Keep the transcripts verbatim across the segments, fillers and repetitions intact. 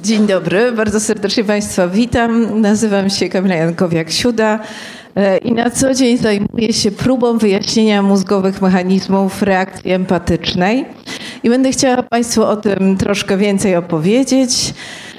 Dzień dobry, bardzo serdecznie Państwa witam. Nazywam się Kamila Jankowiak-Siuda i na co dzień zajmuję się próbą wyjaśnienia mózgowych mechanizmów reakcji empatycznej. I będę chciała Państwu o tym troszkę więcej opowiedzieć.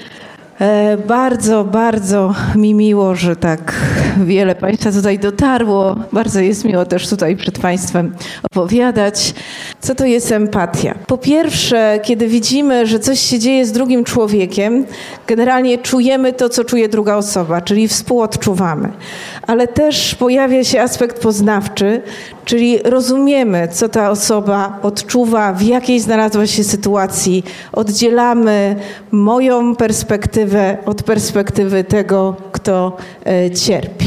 Bardzo, bardzo mi miło, że tak wiele Państwa tutaj dotarło. Bardzo jest miło też tutaj przed Państwem opowiadać. Co to jest empatia? Po pierwsze, kiedy widzimy, że coś się dzieje z drugim człowiekiem, generalnie czujemy to, co czuje druga osoba, czyli współodczuwamy. Ale też pojawia się aspekt poznawczy, czyli rozumiemy, co ta osoba odczuwa, w jakiej znalazła się sytuacji. Oddzielamy moją perspektywę od perspektywy tego, kto cierpi.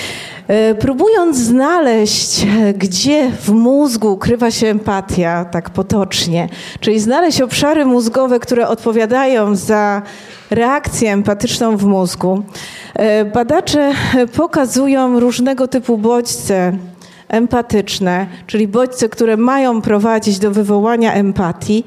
Próbując znaleźć, gdzie w mózgu ukrywa się empatia, tak potocznie, czyli znaleźć obszary mózgowe, które odpowiadają za reakcję empatyczną w mózgu, badacze pokazują różnego typu bodźce empatyczne, czyli bodźce, które mają prowadzić do wywołania empatii.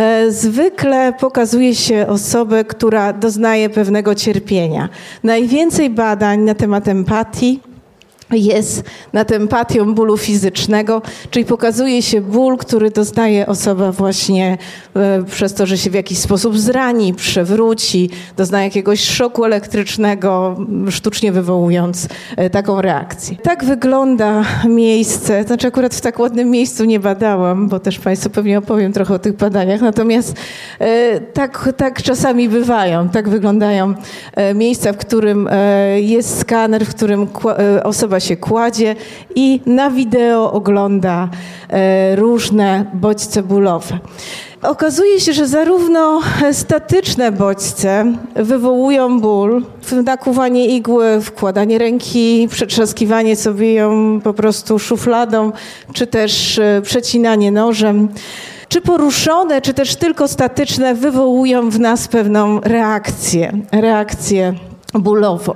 Zwykle pokazuje się osobę, która doznaje pewnego cierpienia. Najwięcej badań na temat empatii jest nad empatią bólu fizycznego, czyli pokazuje się ból, który doznaje osoba właśnie e, przez to, że się w jakiś sposób zrani, przewróci, doznaje jakiegoś szoku elektrycznego, sztucznie wywołując e, taką reakcję. Tak wygląda miejsce, znaczy akurat w tak ładnym miejscu nie badałam, bo też Państwu pewnie opowiem trochę o tych badaniach, natomiast e, tak, tak czasami bywają, tak wyglądają e, miejsca, w którym e, jest skaner, w którym e, osoba się kładzie i na wideo ogląda e, różne bodźce bólowe. Okazuje się, że zarówno statyczne bodźce wywołują ból, nakuwanie igły, wkładanie ręki, przetrzaskiwanie sobie ją po prostu szufladą, czy też e, przecinanie nożem, czy poruszone, czy też tylko statyczne wywołują w nas pewną reakcję, reakcję bólową.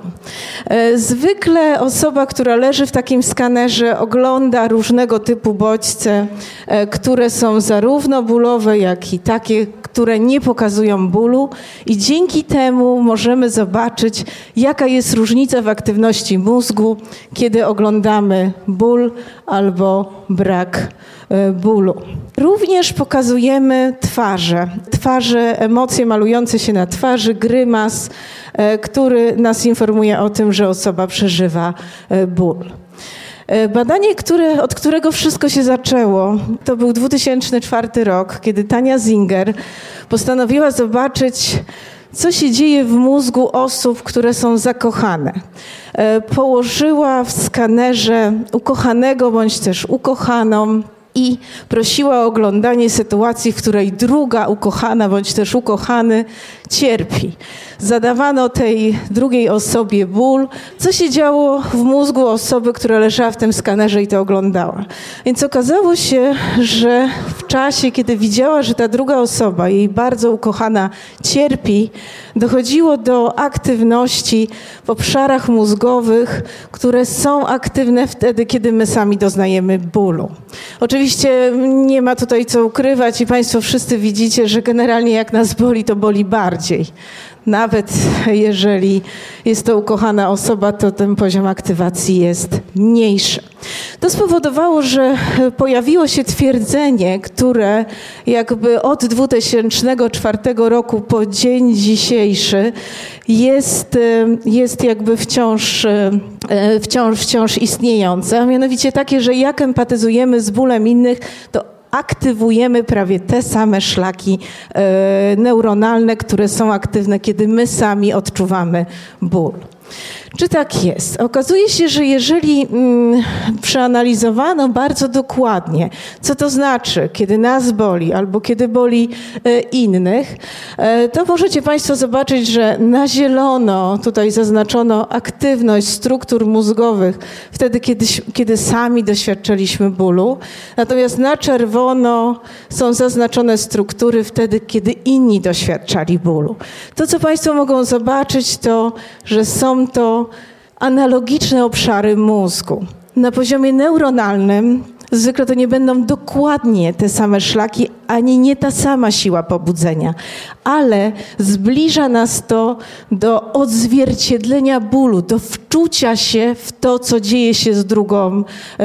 Zwykle osoba, która leży w takim skanerze, ogląda różnego typu bodźce, które są zarówno bólowe, jak i takie, które nie pokazują bólu i dzięki temu możemy zobaczyć, jaka jest różnica w aktywności mózgu, kiedy oglądamy ból albo brak bólu. Również pokazujemy twarze. Twarze, emocje malujące się na twarzy, grymas, który nas informuje o tym, że osoba przeżywa ból. Badanie, które, od którego wszystko się zaczęło, to był dwa tysiące czwarty rok, kiedy Tania Singer postanowiła zobaczyć, co się dzieje w mózgu osób, które są zakochane. Położyła w skanerze ukochanego bądź też ukochaną i prosiła o oglądanie sytuacji, w której druga ukochana bądź też ukochany cierpi. Zadawano tej drugiej osobie ból, co się działo w mózgu osoby, która leżała w tym skanerze i to oglądała. Więc okazało się, że w czasie, kiedy widziała, że ta druga osoba, jej bardzo ukochana, cierpi, dochodziło do aktywności w obszarach mózgowych, które są aktywne wtedy, kiedy my sami doznajemy bólu. Oczywiście nie ma tutaj co ukrywać i Państwo wszyscy widzicie, że generalnie jak nas boli, to boli bardziej. Nawet jeżeli jest to ukochana osoba, to ten poziom aktywacji jest mniejszy. To spowodowało, że pojawiło się twierdzenie, które jakby od dwa tysiące czwartego roku po dzień dzisiejszy jest, jest jakby wciąż, wciąż, wciąż istniejące, a mianowicie takie, że jak empatyzujemy z bólem innych, to aktywujemy prawie te same szlaki e, neuronalne, które są aktywne, kiedy my sami odczuwamy ból. Czy tak jest? Okazuje się, że jeżeli mm, przeanalizowano bardzo dokładnie, co to znaczy, kiedy nas boli albo kiedy boli e, innych, e, to możecie Państwo zobaczyć, że na zielono tutaj zaznaczono aktywność struktur mózgowych wtedy, kiedy, kiedy sami doświadczaliśmy bólu, natomiast na czerwono są zaznaczone struktury wtedy, kiedy inni doświadczali bólu. To, co Państwo mogą zobaczyć, to, że są to analogiczne obszary mózgu. Na poziomie neuronalnym zwykle to nie będą dokładnie te same szlaki, ani nie ta sama siła pobudzenia, ale zbliża nas to do odzwierciedlenia bólu, do wczucia się w to, co dzieje się z drugą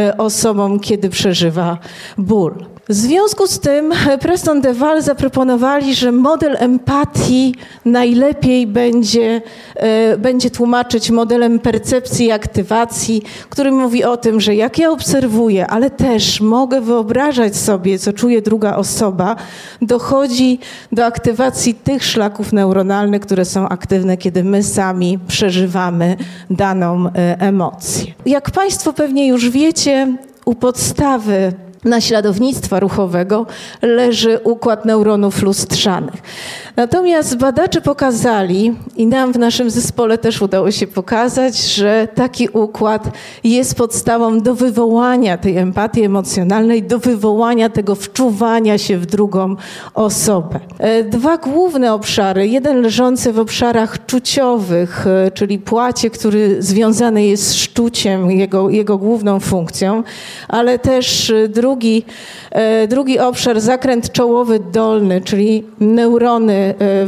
osobą, kiedy przeżywa ból. W związku z tym Preston de Waal zaproponowali, że model empatii najlepiej będzie, e, będzie tłumaczyć modelem percepcji i aktywacji, który mówi o tym, że jak ja obserwuję, ale też mogę wyobrażać sobie, co czuje druga osoba, dochodzi do aktywacji tych szlaków neuronalnych, które są aktywne, kiedy my sami przeżywamy daną e, emocję. Jak Państwo pewnie już wiecie, u podstawy naśladownictwa ruchowego leży układ neuronów lustrzanych. Natomiast badacze pokazali, i nam w naszym zespole też udało się pokazać, że taki układ jest podstawą do wywołania tej empatii emocjonalnej, do wywołania tego wczuwania się w drugą osobę. Dwa główne obszary, jeden leżący w obszarach czuciowych, czyli płacie, który związany jest z szczuciem, jego, jego główną funkcją, ale też drugi, drugi obszar, zakręt czołowy dolny, czyli neurony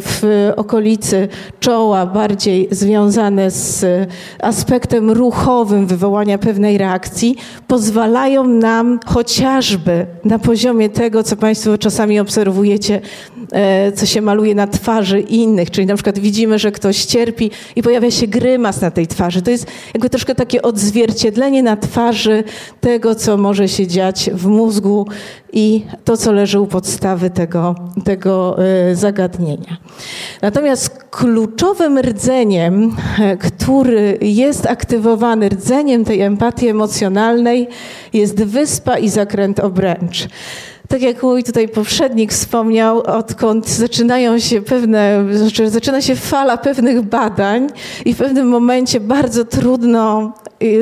w okolicy czoła, bardziej związane z aspektem ruchowym wywołania pewnej reakcji, pozwalają nam chociażby na poziomie tego, co Państwo czasami obserwujecie, co się maluje na twarzy innych, czyli na przykład widzimy, że ktoś cierpi i pojawia się grymas na tej twarzy. To jest jakby troszkę takie odzwierciedlenie na twarzy tego, co może się dziać w mózgu i to, co leży u podstawy tego, tego zagadnienia. Natomiast kluczowym rdzeniem, który jest aktywowany, rdzeniem tej empatii emocjonalnej, jest wyspa i zakręt obręcz. Tak jak mój tutaj poprzednik wspomniał, odkąd zaczynają się pewne, znaczy zaczyna się fala pewnych badań i w pewnym momencie bardzo trudno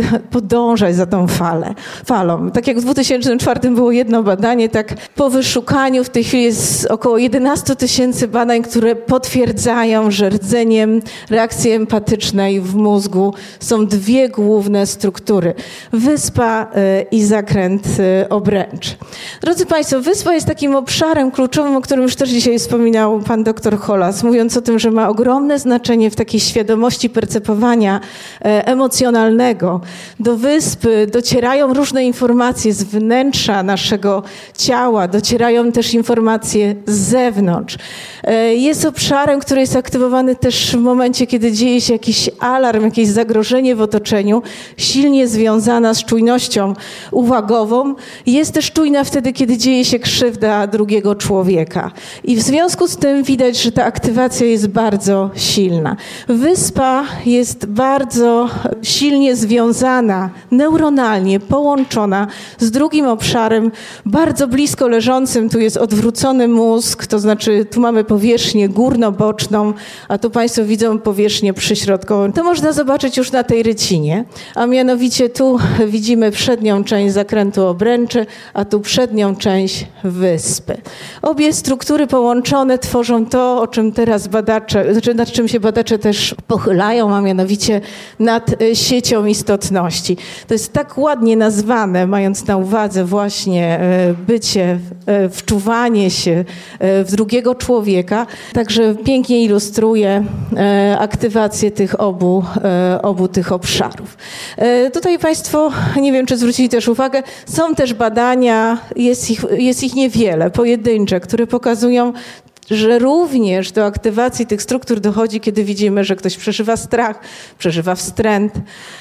podążać za tą falę, falą. Tak jak w dwa tysiące czwartym było jedno badanie, tak po wyszukaniu w tej chwili jest około jedenaście tysięcy badań, które potwierdzają, że rdzeniem reakcji empatycznej w mózgu są dwie główne struktury. Wyspa i zakręt obręcz. Drodzy Państwo, wyspa jest takim obszarem kluczowym, o którym już też dzisiaj wspominał pan doktor Hollas, mówiąc o tym, że ma ogromne znaczenie w takiej świadomości percepowania emocjonalnego. Do wyspy docierają różne informacje z wnętrza naszego ciała, docierają też informacje z zewnątrz. Jest obszarem, który jest aktywowany też w momencie, kiedy dzieje się jakiś alarm, jakieś zagrożenie w otoczeniu, silnie związana z czujnością uwagową. Jest też czujna wtedy, kiedy dzieje się krzywda drugiego człowieka. I w związku z tym widać, że ta aktywacja jest bardzo silna. Wyspa jest bardzo silnie związana, neuronalnie połączona z drugim obszarem, bardzo blisko leżącym. Tu jest odwrócony mózg, to znaczy tu mamy powierzchnię górnoboczną, a tu Państwo widzą powierzchnię przyśrodkową. To można zobaczyć już na tej rycinie, a mianowicie tu widzimy przednią część zakrętu obręczy, a tu przednią część wyspy. Obie struktury połączone tworzą to, o czym teraz badacze, znaczy nad czym się badacze też pochylają, a mianowicie nad siecią istotności. To jest tak ładnie nazwane, mając na uwadze właśnie bycie, wczuwanie się w drugiego człowieka, także pięknie ilustruje aktywację tych obu, obu tych obszarów. Tutaj Państwo, nie wiem, czy zwrócili też uwagę, są też badania, jest ich, jest ich niewiele, pojedyncze, które pokazują, że również do aktywacji tych struktur dochodzi, kiedy widzimy, że ktoś przeżywa strach, przeżywa wstręt,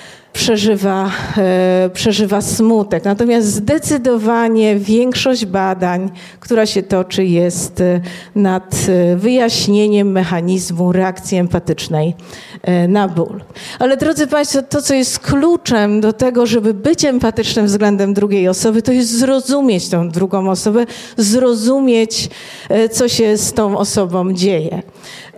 przeżywa, e, przeżywa smutek. Natomiast zdecydowanie większość badań, która się toczy, jest nad wyjaśnieniem mechanizmu reakcji empatycznej e, na ból. Ale drodzy Państwo, to, co jest kluczem do tego, żeby być empatycznym względem drugiej osoby, to jest zrozumieć tą drugą osobę, zrozumieć, e, co się z tą osobą dzieje.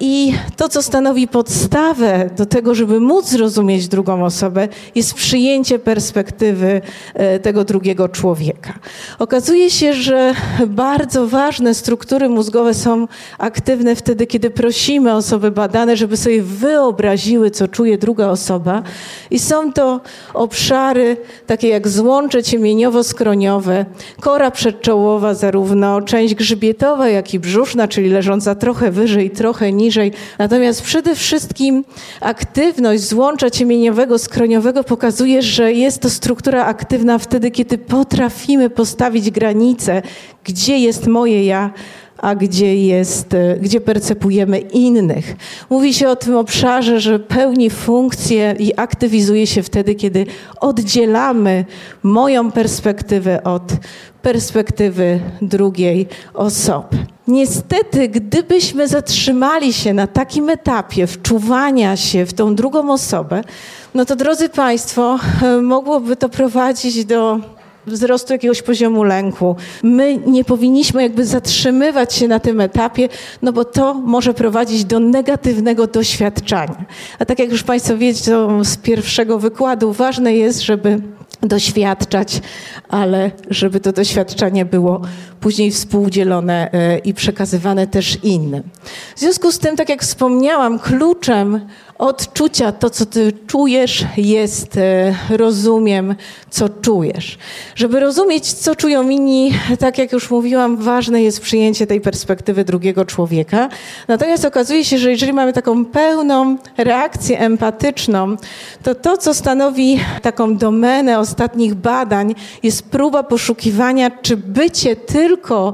I to, co stanowi podstawę do tego, żeby móc zrozumieć drugą osobę, jest przyjęcie perspektywy tego drugiego człowieka. Okazuje się, że bardzo ważne struktury mózgowe są aktywne wtedy, kiedy prosimy osoby badane, żeby sobie wyobraziły, co czuje druga osoba. I są to obszary takie jak złącze ciemieniowo-skroniowe, kora przedczołowa, zarówno część grzbietowa, jak i brzuszna, czyli leżąca trochę wyżej, trochę niżej. Natomiast przede wszystkim aktywność złącza ciemieniowego, skroniowego pokazuje, że jest to struktura aktywna wtedy, kiedy potrafimy postawić granicę, gdzie jest moje ja, a gdzie jest, gdzie percepujemy innych. Mówi się o tym obszarze, że pełni funkcję i aktywizuje się wtedy, kiedy oddzielamy moją perspektywę od perspektywy drugiej osoby. Niestety, gdybyśmy zatrzymali się na takim etapie wczuwania się w tą drugą osobę, no to, drodzy Państwo, mogłoby to prowadzić do wzrostu jakiegoś poziomu lęku. My nie powinniśmy jakby zatrzymywać się na tym etapie, no bo to może prowadzić do negatywnego doświadczania. A tak jak już Państwo wiedzą z pierwszego wykładu, ważne jest, żeby doświadczać, ale żeby to doświadczenie było później współdzielone i przekazywane też innym. W związku z tym, tak jak wspomniałam, kluczem odczucia, to co ty czujesz, jest rozumiem, co czujesz. Żeby rozumieć, co czują inni, tak jak już mówiłam, ważne jest przyjęcie tej perspektywy drugiego człowieka. Natomiast okazuje się, że jeżeli mamy taką pełną reakcję empatyczną, to to, co stanowi taką domenę ostatnich badań, jest próba poszukiwania, czy bycie tylko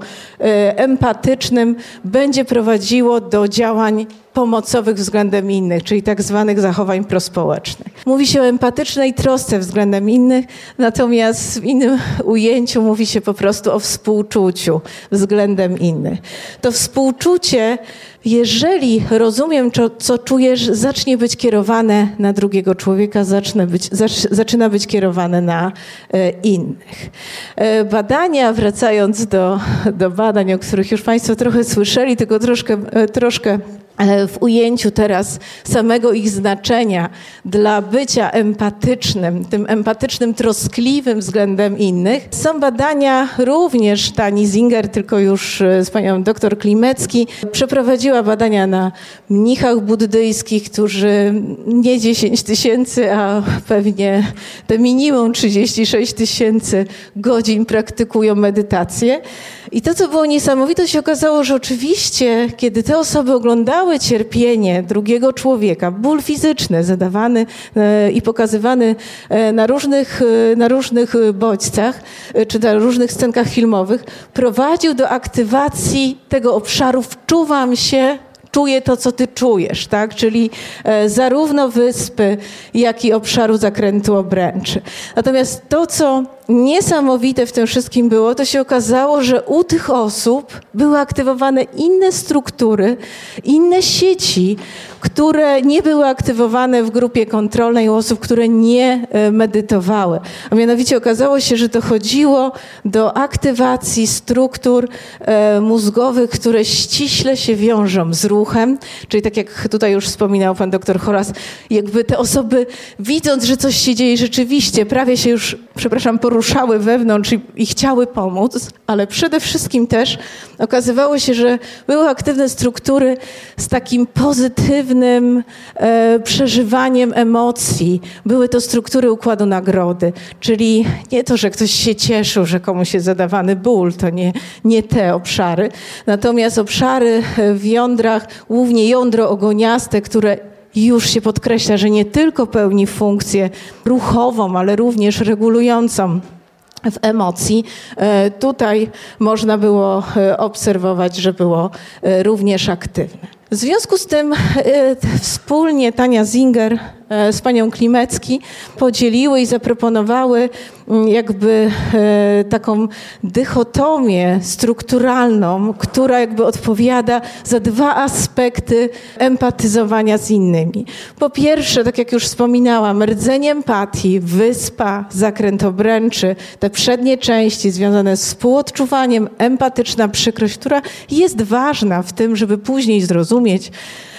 empatycznym będzie prowadziło do działań pomocowych względem innych, czyli tak zwanych zachowań prospołecznych. Mówi się o empatycznej trosce względem innych, natomiast w innym ujęciu mówi się po prostu o współczuciu względem innych. To współczucie, jeżeli rozumiem, co, co czujesz, zacznie być kierowane na drugiego człowieka, zacznie być, zaczyna być kierowane na e, innych. E, badania, wracając do, do badań, o których już Państwo trochę słyszeli, tylko troszkę, e, troszkę w ujęciu teraz samego ich znaczenia dla bycia empatycznym, tym empatycznym, troskliwym względem innych. Są badania również Tani Zinger, tylko już z panią doktor Klimecki, przeprowadziła badania na mnichach buddyjskich, którzy nie dziesięć tysięcy, a pewnie te minimum trzydzieści sześć tysięcy godzin praktykują medytację. I to, co było niesamowite, się okazało, że oczywiście, kiedy te osoby oglądały cierpienie drugiego człowieka, ból fizyczny zadawany e, i pokazywany e, na różnych, e, na różnych bodźcach, e, czy na różnych scenkach filmowych, prowadził do aktywacji tego obszaru wczuwam się, czuję to, co ty czujesz, tak? Czyli e, zarówno wyspy, jak i obszaru zakrętu obręczy. Natomiast to, co niesamowite w tym wszystkim było, to się okazało, że u tych osób były aktywowane inne struktury, inne sieci, które nie były aktywowane w grupie kontrolnej u osób, które nie medytowały. A mianowicie okazało się, że dochodziło do aktywacji struktur e, mózgowych, które ściśle się wiążą z ruchem, czyli tak jak tutaj już wspominał pan doktor Horas, jakby te osoby, widząc, że coś się dzieje rzeczywiście, prawie się już, przepraszam, poruszały wewnątrz i, i chciały pomóc, ale przede wszystkim też okazywało się, że były aktywne struktury z takim pozytywnym e, przeżywaniem emocji. Były to struktury układu nagrody, czyli nie to, że ktoś się cieszył, że komuś jest zadawany ból, to nie, nie te obszary. Natomiast obszary w jądrach, głównie jądro ogoniaste, które już się podkreśla, że nie tylko pełni funkcję ruchową, ale również regulującą w emocji. Tutaj można było obserwować, że było również aktywne. W związku z tym wspólnie Tania Zinger z panią Klimecki podzieliły i zaproponowały jakby taką dychotomię strukturalną, która jakby odpowiada za dwa aspekty empatyzowania z innymi. Po pierwsze, tak jak już wspominałam, rdzeń empatii, wyspa, zakręt obręczy, te przednie części związane z współodczuwaniem, empatyczna przykrość, która jest ważna w tym, żeby później zrozumieć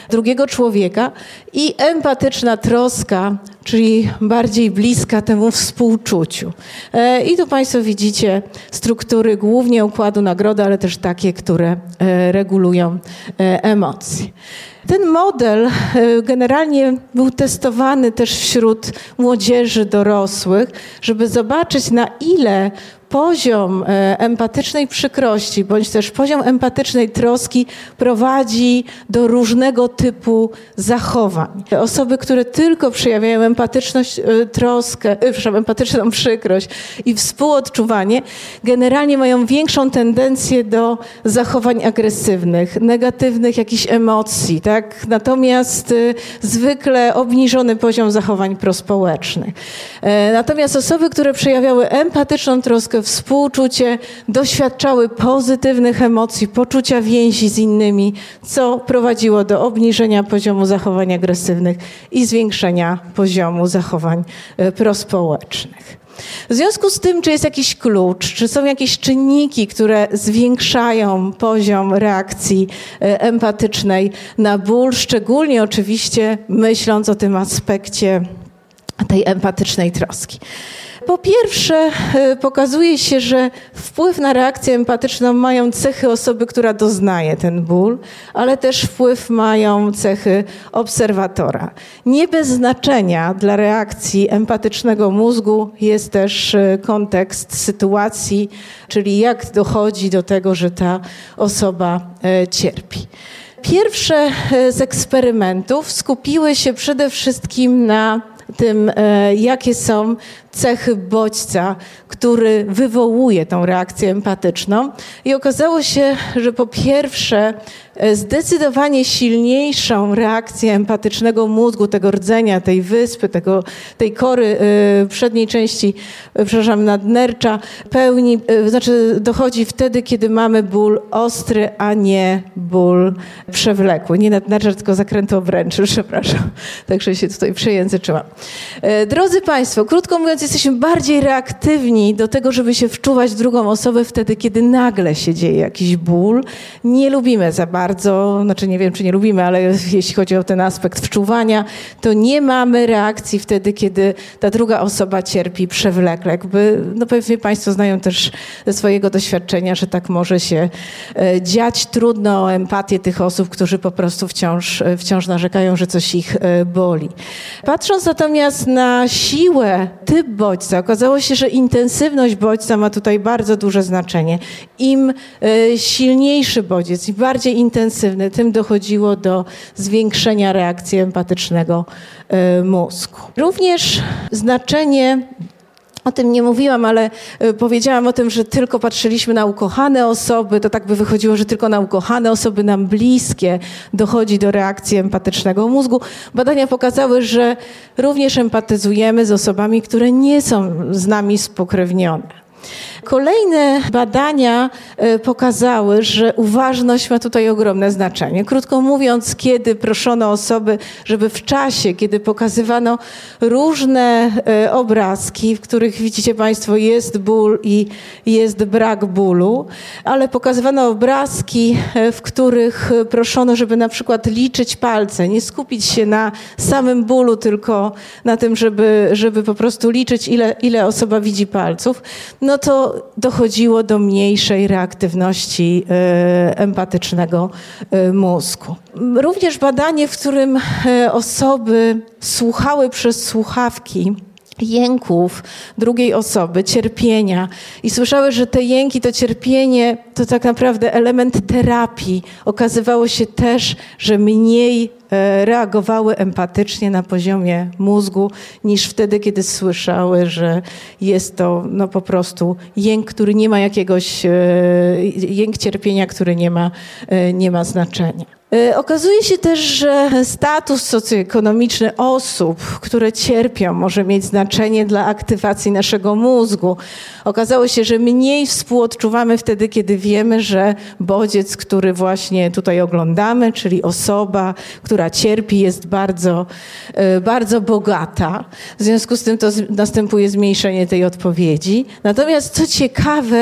drugiego człowieka i empatyczna troska, czyli bardziej bliska temu współczuciu. I tu Państwo widzicie struktury głównie układu nagrody, ale też takie, które regulują emocje. Ten model generalnie był testowany też wśród młodzieży dorosłych, żeby zobaczyć, na ile poziom empatycznej przykrości bądź też poziom empatycznej troski prowadzi do różnego typu zachowań. Osoby, które tylko przejawiają empatyczność, troskę, przepraszam, empatyczną przykrość i współodczuwanie, generalnie mają większą tendencję do zachowań agresywnych, negatywnych jakichś emocji, tak? Natomiast zwykle obniżony poziom zachowań prospołecznych. Natomiast osoby, które przejawiały empatyczną troskę, współczucie, doświadczały pozytywnych emocji, poczucia więzi z innymi, co prowadziło do obniżenia poziomu zachowań agresywnych i zwiększenia poziomu zachowań prospołecznych. W związku z tym, czy jest jakiś klucz, czy są jakieś czynniki, które zwiększają poziom reakcji empatycznej na ból, szczególnie oczywiście myśląc o tym aspekcie tej empatycznej troski. Po pierwsze, pokazuje się, że wpływ na reakcję empatyczną mają cechy osoby, która doznaje ten ból, ale też wpływ mają cechy obserwatora. Nie bez znaczenia dla reakcji empatycznego mózgu jest też kontekst sytuacji, czyli jak dochodzi do tego, że ta osoba cierpi. Pierwsze z eksperymentów skupiły się przede wszystkim na tym, jakie są cechy bodźca, który wywołuje tą reakcję empatyczną. I okazało się, że po pierwsze zdecydowanie silniejszą reakcję empatycznego mózgu, tego rdzenia, tej wyspy, tego, tej kory przedniej części, przepraszam, nadnercza pełni, znaczy dochodzi wtedy, kiedy mamy ból ostry, a nie ból przewlekły. Nie nadnercza, tylko zakrętu obręczy, przepraszam. Także się tutaj przejęzyczyłam. Drodzy Państwo, krótko mówiąc, jesteśmy bardziej reaktywni do tego, żeby się wczuwać w drugą osobę wtedy, kiedy nagle się dzieje jakiś ból. Nie lubimy za bardzo, znaczy nie wiem, czy nie lubimy, ale jeśli chodzi o ten aspekt wczuwania, to nie mamy reakcji wtedy, kiedy ta druga osoba cierpi przewlekle. Jakby, no pewnie Państwo znają też ze swojego doświadczenia, że tak może się dziać. Trudno o empatię tych osób, którzy po prostu wciąż, wciąż narzekają, że coś ich boli. Patrząc natomiast na siłę, typ bodźca, okazało się, że intensywność bodźca ma tutaj bardzo duże znaczenie. Im silniejszy bodziec i bardziej intensywny, tym dochodziło do zwiększenia reakcji empatycznego mózgu. Również znaczenie, o tym nie mówiłam, ale powiedziałam o tym, że tylko patrzyliśmy na ukochane osoby, to tak by wychodziło, że tylko na ukochane osoby nam bliskie dochodzi do reakcji empatycznego mózgu. Badania pokazały, że również empatyzujemy z osobami, które nie są z nami spokrewnione. Kolejne badania pokazały, że uważność ma tutaj ogromne znaczenie. Krótko mówiąc, kiedy proszono osoby, żeby w czasie, kiedy pokazywano różne obrazki, w których widzicie Państwo jest ból i jest brak bólu, ale pokazywano obrazki, w których proszono, żeby na przykład liczyć palce, nie skupić się na samym bólu, tylko na tym, żeby, żeby po prostu liczyć, ile, ile osoba widzi palców, no to dochodziło do mniejszej reaktywności e, empatycznego e, mózgu. Również badanie, w którym e, osoby słuchały przez słuchawki jęków drugiej osoby, cierpienia i słyszały, że te jęki, to cierpienie to tak naprawdę element terapii. Okazywało się też, że mniej reagowały empatycznie na poziomie mózgu niż wtedy, kiedy słyszały, że jest to no, po prostu jęk, który nie ma jakiegoś, jęk cierpienia, który nie ma, nie ma znaczenia. Okazuje się też, że status socjoekonomiczny osób, które cierpią, może mieć znaczenie dla aktywacji naszego mózgu. Okazało się, że mniej współodczuwamy wtedy, kiedy wiemy, że bodziec, który właśnie tutaj oglądamy, czyli osoba, która cierpi, jest bardzo, bardzo bogata. W związku z tym to następuje zmniejszenie tej odpowiedzi. Natomiast co ciekawe,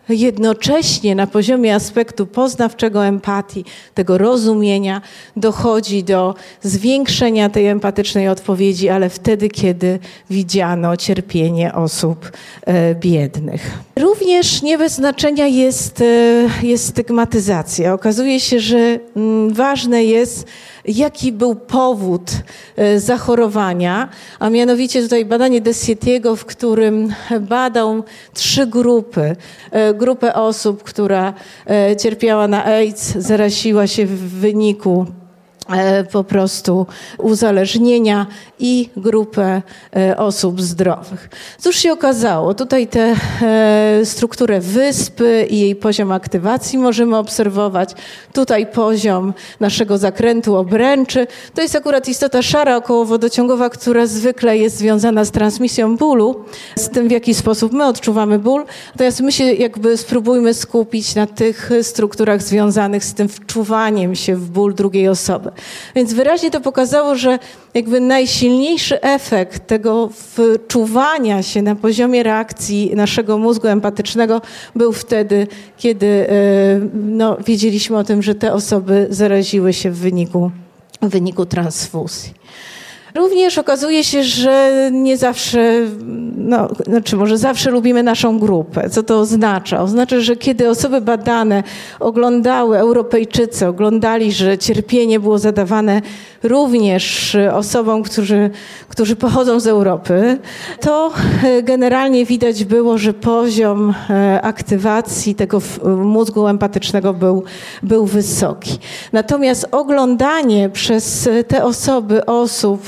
jednocześnie na poziomie aspektu poznawczego empatii, tego rozumienia, dochodzi do zwiększenia tej empatycznej odpowiedzi, ale wtedy, kiedy widziano cierpienie osób e, biednych. Również nie bez znaczenia jest, e, jest stygmatyzacja. Okazuje się, że m, ważne jest, jaki był powód e, zachorowania, a mianowicie tutaj badanie Dessietiego, w którym badał trzy grupy. E, grupę osób, która e, cierpiała na AIDS, zaraziła się w wyniku e, po prostu uzależnienia i grupę e, osób zdrowych. Cóż się okazało? Tutaj tę e, strukturę wyspy i jej poziom aktywacji możemy obserwować. Tutaj poziom naszego zakrętu obręczy. To jest akurat istota szara okołowodociągowa, która zwykle jest związana z transmisją bólu, z tym, w jaki sposób my odczuwamy ból. Natomiast my się jakby spróbujmy skupić na tych strukturach związanych z tym wczuwaniem się w ból drugiej osoby. Więc wyraźnie to pokazało, że jakby najsilniejszy efekt tego wczuwania się na poziomie reakcji naszego mózgu empatycznego był wtedy, kiedy no, wiedzieliśmy o tym, że te osoby zaraziły się w wyniku, w wyniku transfuzji. Również okazuje się, że nie zawsze, no, znaczy może zawsze lubimy naszą grupę. Co to oznacza? Oznacza, że kiedy osoby badane oglądały, Europejczycy oglądali, że cierpienie było zadawane również osobom, którzy, którzy pochodzą z Europy, to generalnie widać było, że poziom aktywacji tego mózgu empatycznego był, był wysoki. Natomiast oglądanie przez te osoby osób,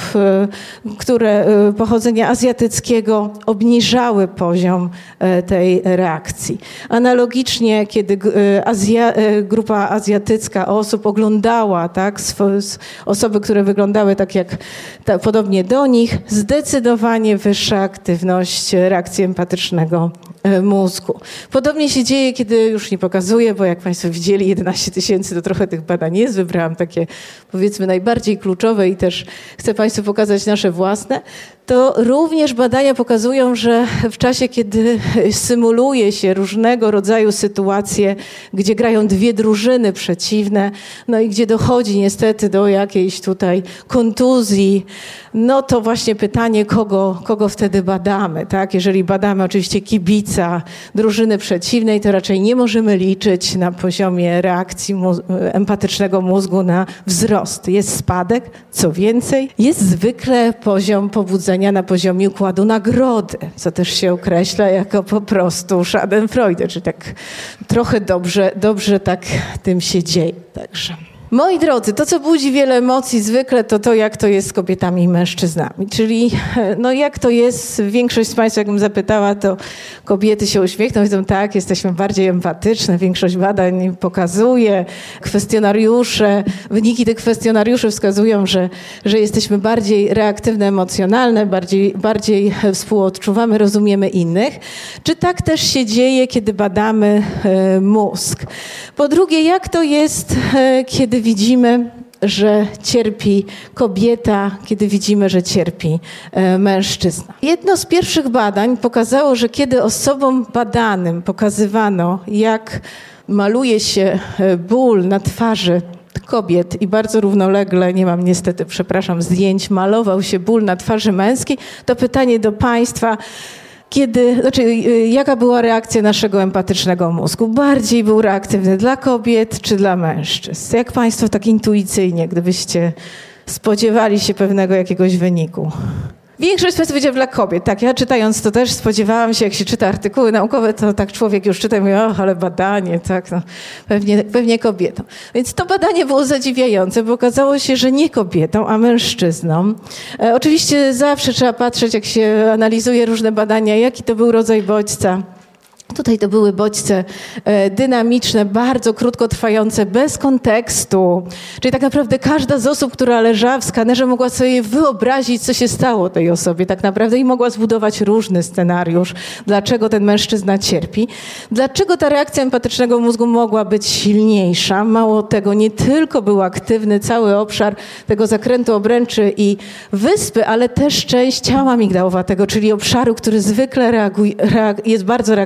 które pochodzenia azjatyckiego obniżały poziom tej reakcji. Analogicznie, kiedy Azja, grupa azjatycka osób oglądała tak, osoby, które wyglądały tak jak tak, podobnie do nich, zdecydowanie wyższa aktywność reakcji empatycznego mózgu. Podobnie się dzieje, kiedy już nie pokazuję, bo jak Państwo widzieli, jedenaście tysięcy to trochę tych badań jest. Wybrałam takie, powiedzmy, najbardziej kluczowe i też chcę Państwu pokazać nasze własne. To również badania pokazują, że w czasie, kiedy symuluje się różnego rodzaju sytuacje, gdzie grają dwie drużyny przeciwne, no i gdzie dochodzi niestety do jakiejś tutaj kontuzji, no to właśnie pytanie, kogo, kogo wtedy badamy, tak? Jeżeli badamy oczywiście kibica drużyny przeciwnej, to raczej nie możemy liczyć na poziomie reakcji móz- empatycznego mózgu na wzrost. Jest spadek, co więcej, jest zwykle poziom pobudzenia na poziomie układu nagrody, co też się określa jako po prostu Schadenfreude, czyli tak trochę dobrze, dobrze tak tym się dzieje. Także. Moi drodzy, to co budzi wiele emocji zwykle to to, jak to jest z kobietami i mężczyznami. Czyli no jak to jest, większość z Państwa, jakbym zapytała, to kobiety się uśmiechną i powiedzą tak, jesteśmy bardziej empatyczne, większość badań pokazuje, kwestionariusze, wyniki tych kwestionariuszy wskazują, że, że jesteśmy bardziej reaktywne, emocjonalne, bardziej, bardziej współodczuwamy, rozumiemy innych. Czy tak też się dzieje, kiedy badamy e, mózg? Po drugie, jak to jest, e, kiedy widzimy, że cierpi kobieta, kiedy widzimy, że cierpi e, mężczyzna. Jedno z pierwszych badań pokazało, że kiedy osobom badanym pokazywano, jak maluje się ból na twarzy kobiet i bardzo równolegle, nie mam niestety, przepraszam, zdjęć, malował się ból na twarzy męskiej, to pytanie do Państwa, Kiedy, znaczy, jaka była reakcja naszego empatycznego mózgu? Bardziej był reaktywny dla kobiet czy dla mężczyzn? Jak Państwo tak intuicyjnie, gdybyście spodziewali się pewnego jakiegoś wyniku? Większość z Państwa powiedziała dla kobiet. Tak, ja czytając to też spodziewałam się, jak się czyta artykuły naukowe, to tak człowiek już czyta i mówi, och, ale badanie, tak, no, pewnie, pewnie kobietom. Więc to badanie było zadziwiające, bo okazało się, że nie kobietą, a mężczyznom. E, oczywiście zawsze trzeba patrzeć, jak się analizuje różne badania, jaki to był rodzaj bodźca. Tutaj to były bodźce e, dynamiczne, bardzo krótkotrwające, bez kontekstu. Czyli tak naprawdę każda z osób, która leżała w skanerze, mogła sobie wyobrazić, co się stało tej osobie tak naprawdę i mogła zbudować różny scenariusz, dlaczego ten mężczyzna cierpi. Dlaczego ta reakcja empatycznego mózgu mogła być silniejsza? Mało tego, nie tylko był aktywny cały obszar tego zakrętu obręczy i wyspy, ale też część ciała migdałowatego, czyli obszaru, który zwykle reaguje, reag- jest bardzo reaktywny, kiedy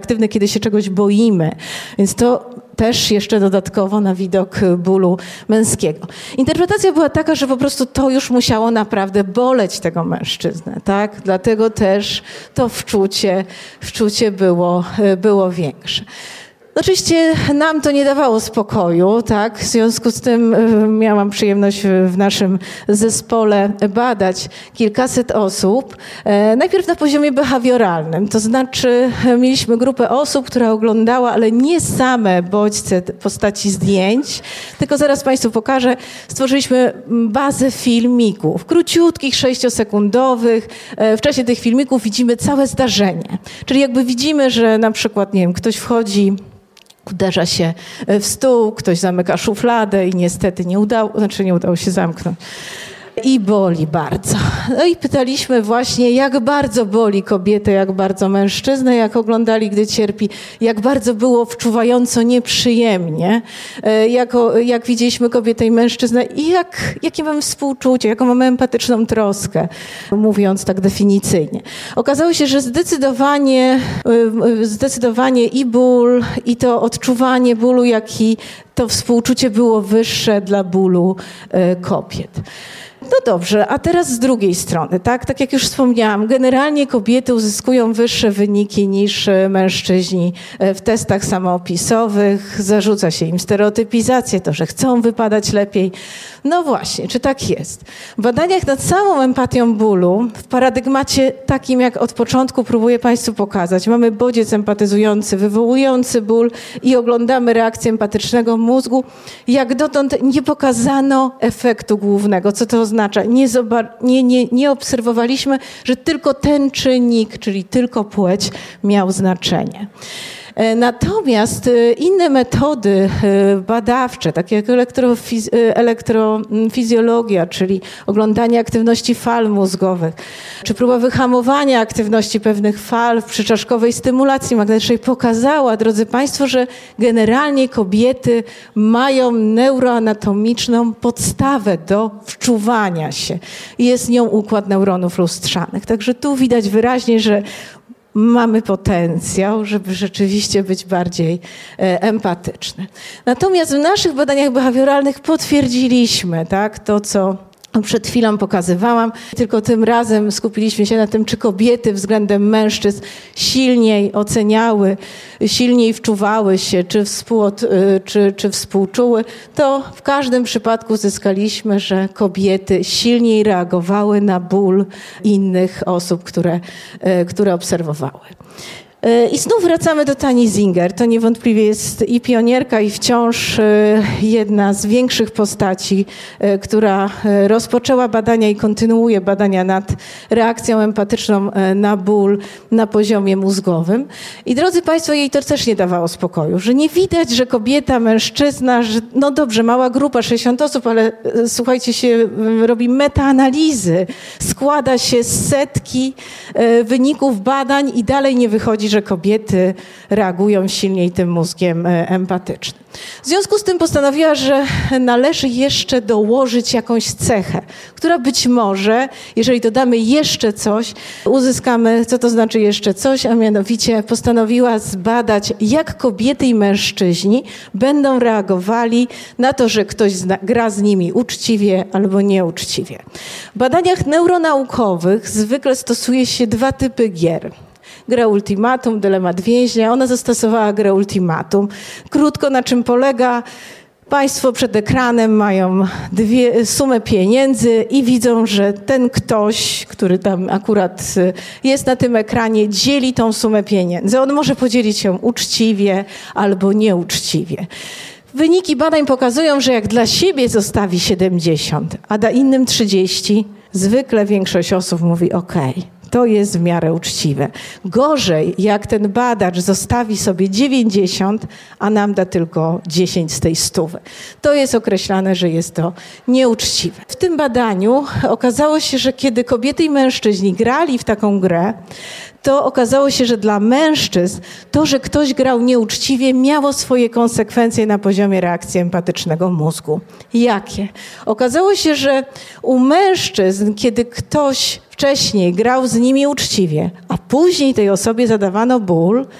kiedy się czegoś boimy. Więc to też jeszcze dodatkowo na widok bólu męskiego. Interpretacja była taka, że po prostu to już musiało naprawdę boleć tego mężczyznę, tak? Dlatego też to wczucie, wczucie było, było większe. Oczywiście nam to nie dawało spokoju, tak? W związku z tym miałam przyjemność w naszym zespole badać kilkaset osób. Najpierw na poziomie behawioralnym, to znaczy mieliśmy grupę osób, która oglądała, ale nie same bodźce postaci zdjęć, tylko zaraz Państwu pokażę, stworzyliśmy bazę filmików, króciutkich, sześciosekundowych. W czasie tych filmików widzimy całe zdarzenie. Czyli jakby widzimy, że na przykład, nie wiem, ktoś wchodzi, uderza się w stół, ktoś zamyka szufladę i niestety nie udało, znaczy nie udało się zamknąć. I boli bardzo. No i pytaliśmy właśnie, jak bardzo boli kobietę, jak bardzo mężczyznę, jak oglądali, gdy cierpi, jak bardzo było wczuwająco nieprzyjemnie, jako, jak widzieliśmy kobietę i mężczyznę i jak, jakie mamy współczucie, jaką mamy empatyczną troskę, mówiąc tak definicyjnie. Okazało się, że zdecydowanie, zdecydowanie i ból, i to odczuwanie bólu, jak i to współczucie było wyższe dla bólu kobiet. No dobrze, a teraz z drugiej strony, tak? Tak jak już wspomniałam, generalnie kobiety uzyskują wyższe wyniki niż mężczyźni w testach samoopisowych. Zarzuca się im stereotypizację, to, że chcą wypadać lepiej. No właśnie, czy tak jest? W badaniach nad samą empatią bólu, w paradygmacie takim, jak od początku próbuję Państwu pokazać, mamy bodziec empatyzujący, wywołujący ból i oglądamy reakcję empatycznego mózgu. Jak dotąd nie pokazano efektu głównego. Co to oznacza? Nie, nie, nie, nie obserwowaliśmy, że tylko ten czynnik, czyli tylko płeć, miał znaczenie. Natomiast inne metody badawcze, takie jak elektrofiz- elektrofizjologia, czyli oglądanie aktywności fal mózgowych, czy próba wyhamowania aktywności pewnych fal w przyczaszkowej stymulacji magnetycznej pokazała, drodzy Państwo, że generalnie kobiety mają neuroanatomiczną podstawę do wczuwania się. Jest nią układ neuronów lustrzanych. Także tu widać wyraźnie, że mamy potencjał, żeby rzeczywiście być bardziej e, empatyczne. Natomiast w naszych badaniach behawioralnych potwierdziliśmy, tak, to, co przed chwilą pokazywałam, tylko tym razem skupiliśmy się na tym, czy kobiety względem mężczyzn silniej oceniały, silniej wczuwały się, czy, współod, czy, czy współczuły. To w każdym przypadku zyskaliśmy, że kobiety silniej reagowały na ból innych osób, które, które obserwowały. I znów wracamy do Tani Zinger. To niewątpliwie jest i pionierka, i wciąż jedna z większych postaci, która rozpoczęła badania i kontynuuje badania nad reakcją empatyczną na ból na poziomie mózgowym. I drodzy Państwo, jej to też nie dawało spokoju, że nie widać, że kobieta, mężczyzna, że no dobrze, mała grupa, sześćdziesiąt osób, ale słuchajcie, się robi metaanalizy, składa się z setki wyników badań i dalej nie wychodzi, że kobiety reagują silniej tym mózgiem empatycznym. W związku z tym postanowiła, że należy jeszcze dołożyć jakąś cechę, która być może, jeżeli dodamy jeszcze coś, uzyskamy, co to znaczy jeszcze coś, a mianowicie postanowiła zbadać, jak kobiety i mężczyźni będą reagowali na to, że ktoś zna, gra z nimi uczciwie albo nieuczciwie. W badaniach neuronaukowych zwykle stosuje się dwa typy gier. Grę ultimatum, dylemat więźnia. Ona zastosowała grę ultimatum. Krótko, na czym polega? Państwo przed ekranem mają dwie, sumę pieniędzy i widzą, że ten ktoś, który tam akurat jest na tym ekranie, dzieli tą sumę pieniędzy. On może podzielić ją uczciwie albo nieuczciwie. Wyniki badań pokazują, że jak dla siebie zostawi siedemdziesiąt, a da innym trzydzieści, zwykle większość osób mówi okej. Okay. To jest w miarę uczciwe. Gorzej, jak ten badacz zostawi sobie dziewięćdziesiąt, a nam da tylko dziesięć z tej stówy. To jest określane, że jest to nieuczciwe. W tym badaniu okazało się, że kiedy kobiety i mężczyźni grali w taką grę, to okazało się, że dla mężczyzn to, że ktoś grał nieuczciwie, miało swoje konsekwencje na poziomie reakcji empatycznego mózgu. Jakie? Okazało się, że u mężczyzn, kiedy ktoś wcześniej grał z nimi uczciwie, a później tej osobie zadawano ból,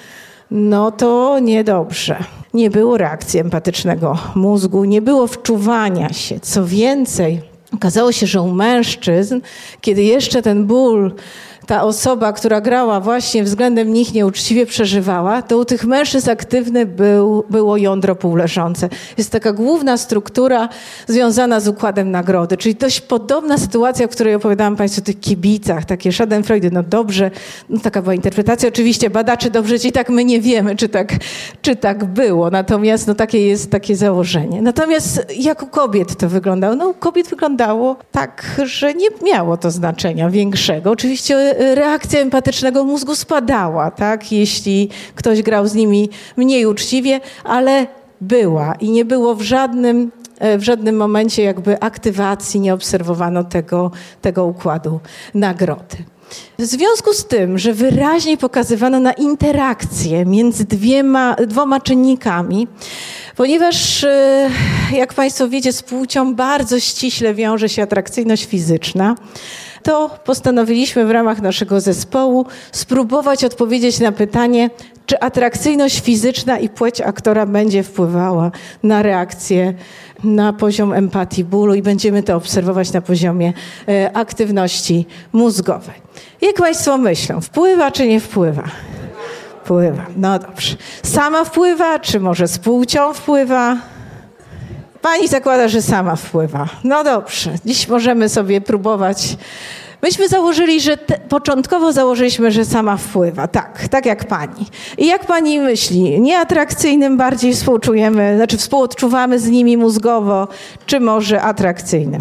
no to niedobrze. Nie było reakcji empatycznego mózgu, nie było wczuwania się. Co więcej, okazało się, że u mężczyzn, kiedy jeszcze ten ból ta osoba, która grała właśnie względem nich nieuczciwie przeżywała, to u tych mężczyzn aktywny był, było jądro półleżące. Jest taka główna struktura związana z układem nagrody, czyli dość podobna sytuacja, o której opowiadałam Państwu o tych kibicach, takie Schadenfreude, no dobrze, no taka była interpretacja, oczywiście badacze dobrze, i tak my nie wiemy, czy tak, czy tak było, natomiast no takie jest takie założenie. Natomiast jak u kobiet to wyglądało? No u kobiet wyglądało tak, że nie miało to znaczenia większego. Oczywiście reakcja empatycznego mózgu spadała, tak, jeśli ktoś grał z nimi mniej uczciwie, ale była i nie było w żadnym, w żadnym momencie jakby aktywacji, nie obserwowano tego, tego układu nagrody. W związku z tym, że wyraźnie pokazywano na interakcję między dwiema, dwoma czynnikami, ponieważ, jak Państwo wiecie, z płcią bardzo ściśle wiąże się atrakcyjność fizyczna, to postanowiliśmy w ramach naszego zespołu spróbować odpowiedzieć na pytanie, czy atrakcyjność fizyczna i płeć aktora będzie wpływała na reakcję, na poziom empatii, bólu i będziemy to obserwować na poziomie e, aktywności mózgowej. Jak Państwo myślą, wpływa czy nie wpływa? Wpływa, no dobrze. Sama wpływa, czy może z płcią wpływa? Pani zakłada, że sama wpływa. No dobrze, dziś możemy sobie próbować. Myśmy założyli, że te, początkowo założyliśmy, że sama wpływa. Tak, tak jak pani. I jak pani myśli, nieatrakcyjnym bardziej współczujemy, znaczy współodczuwamy z nimi mózgowo, czy może atrakcyjnym?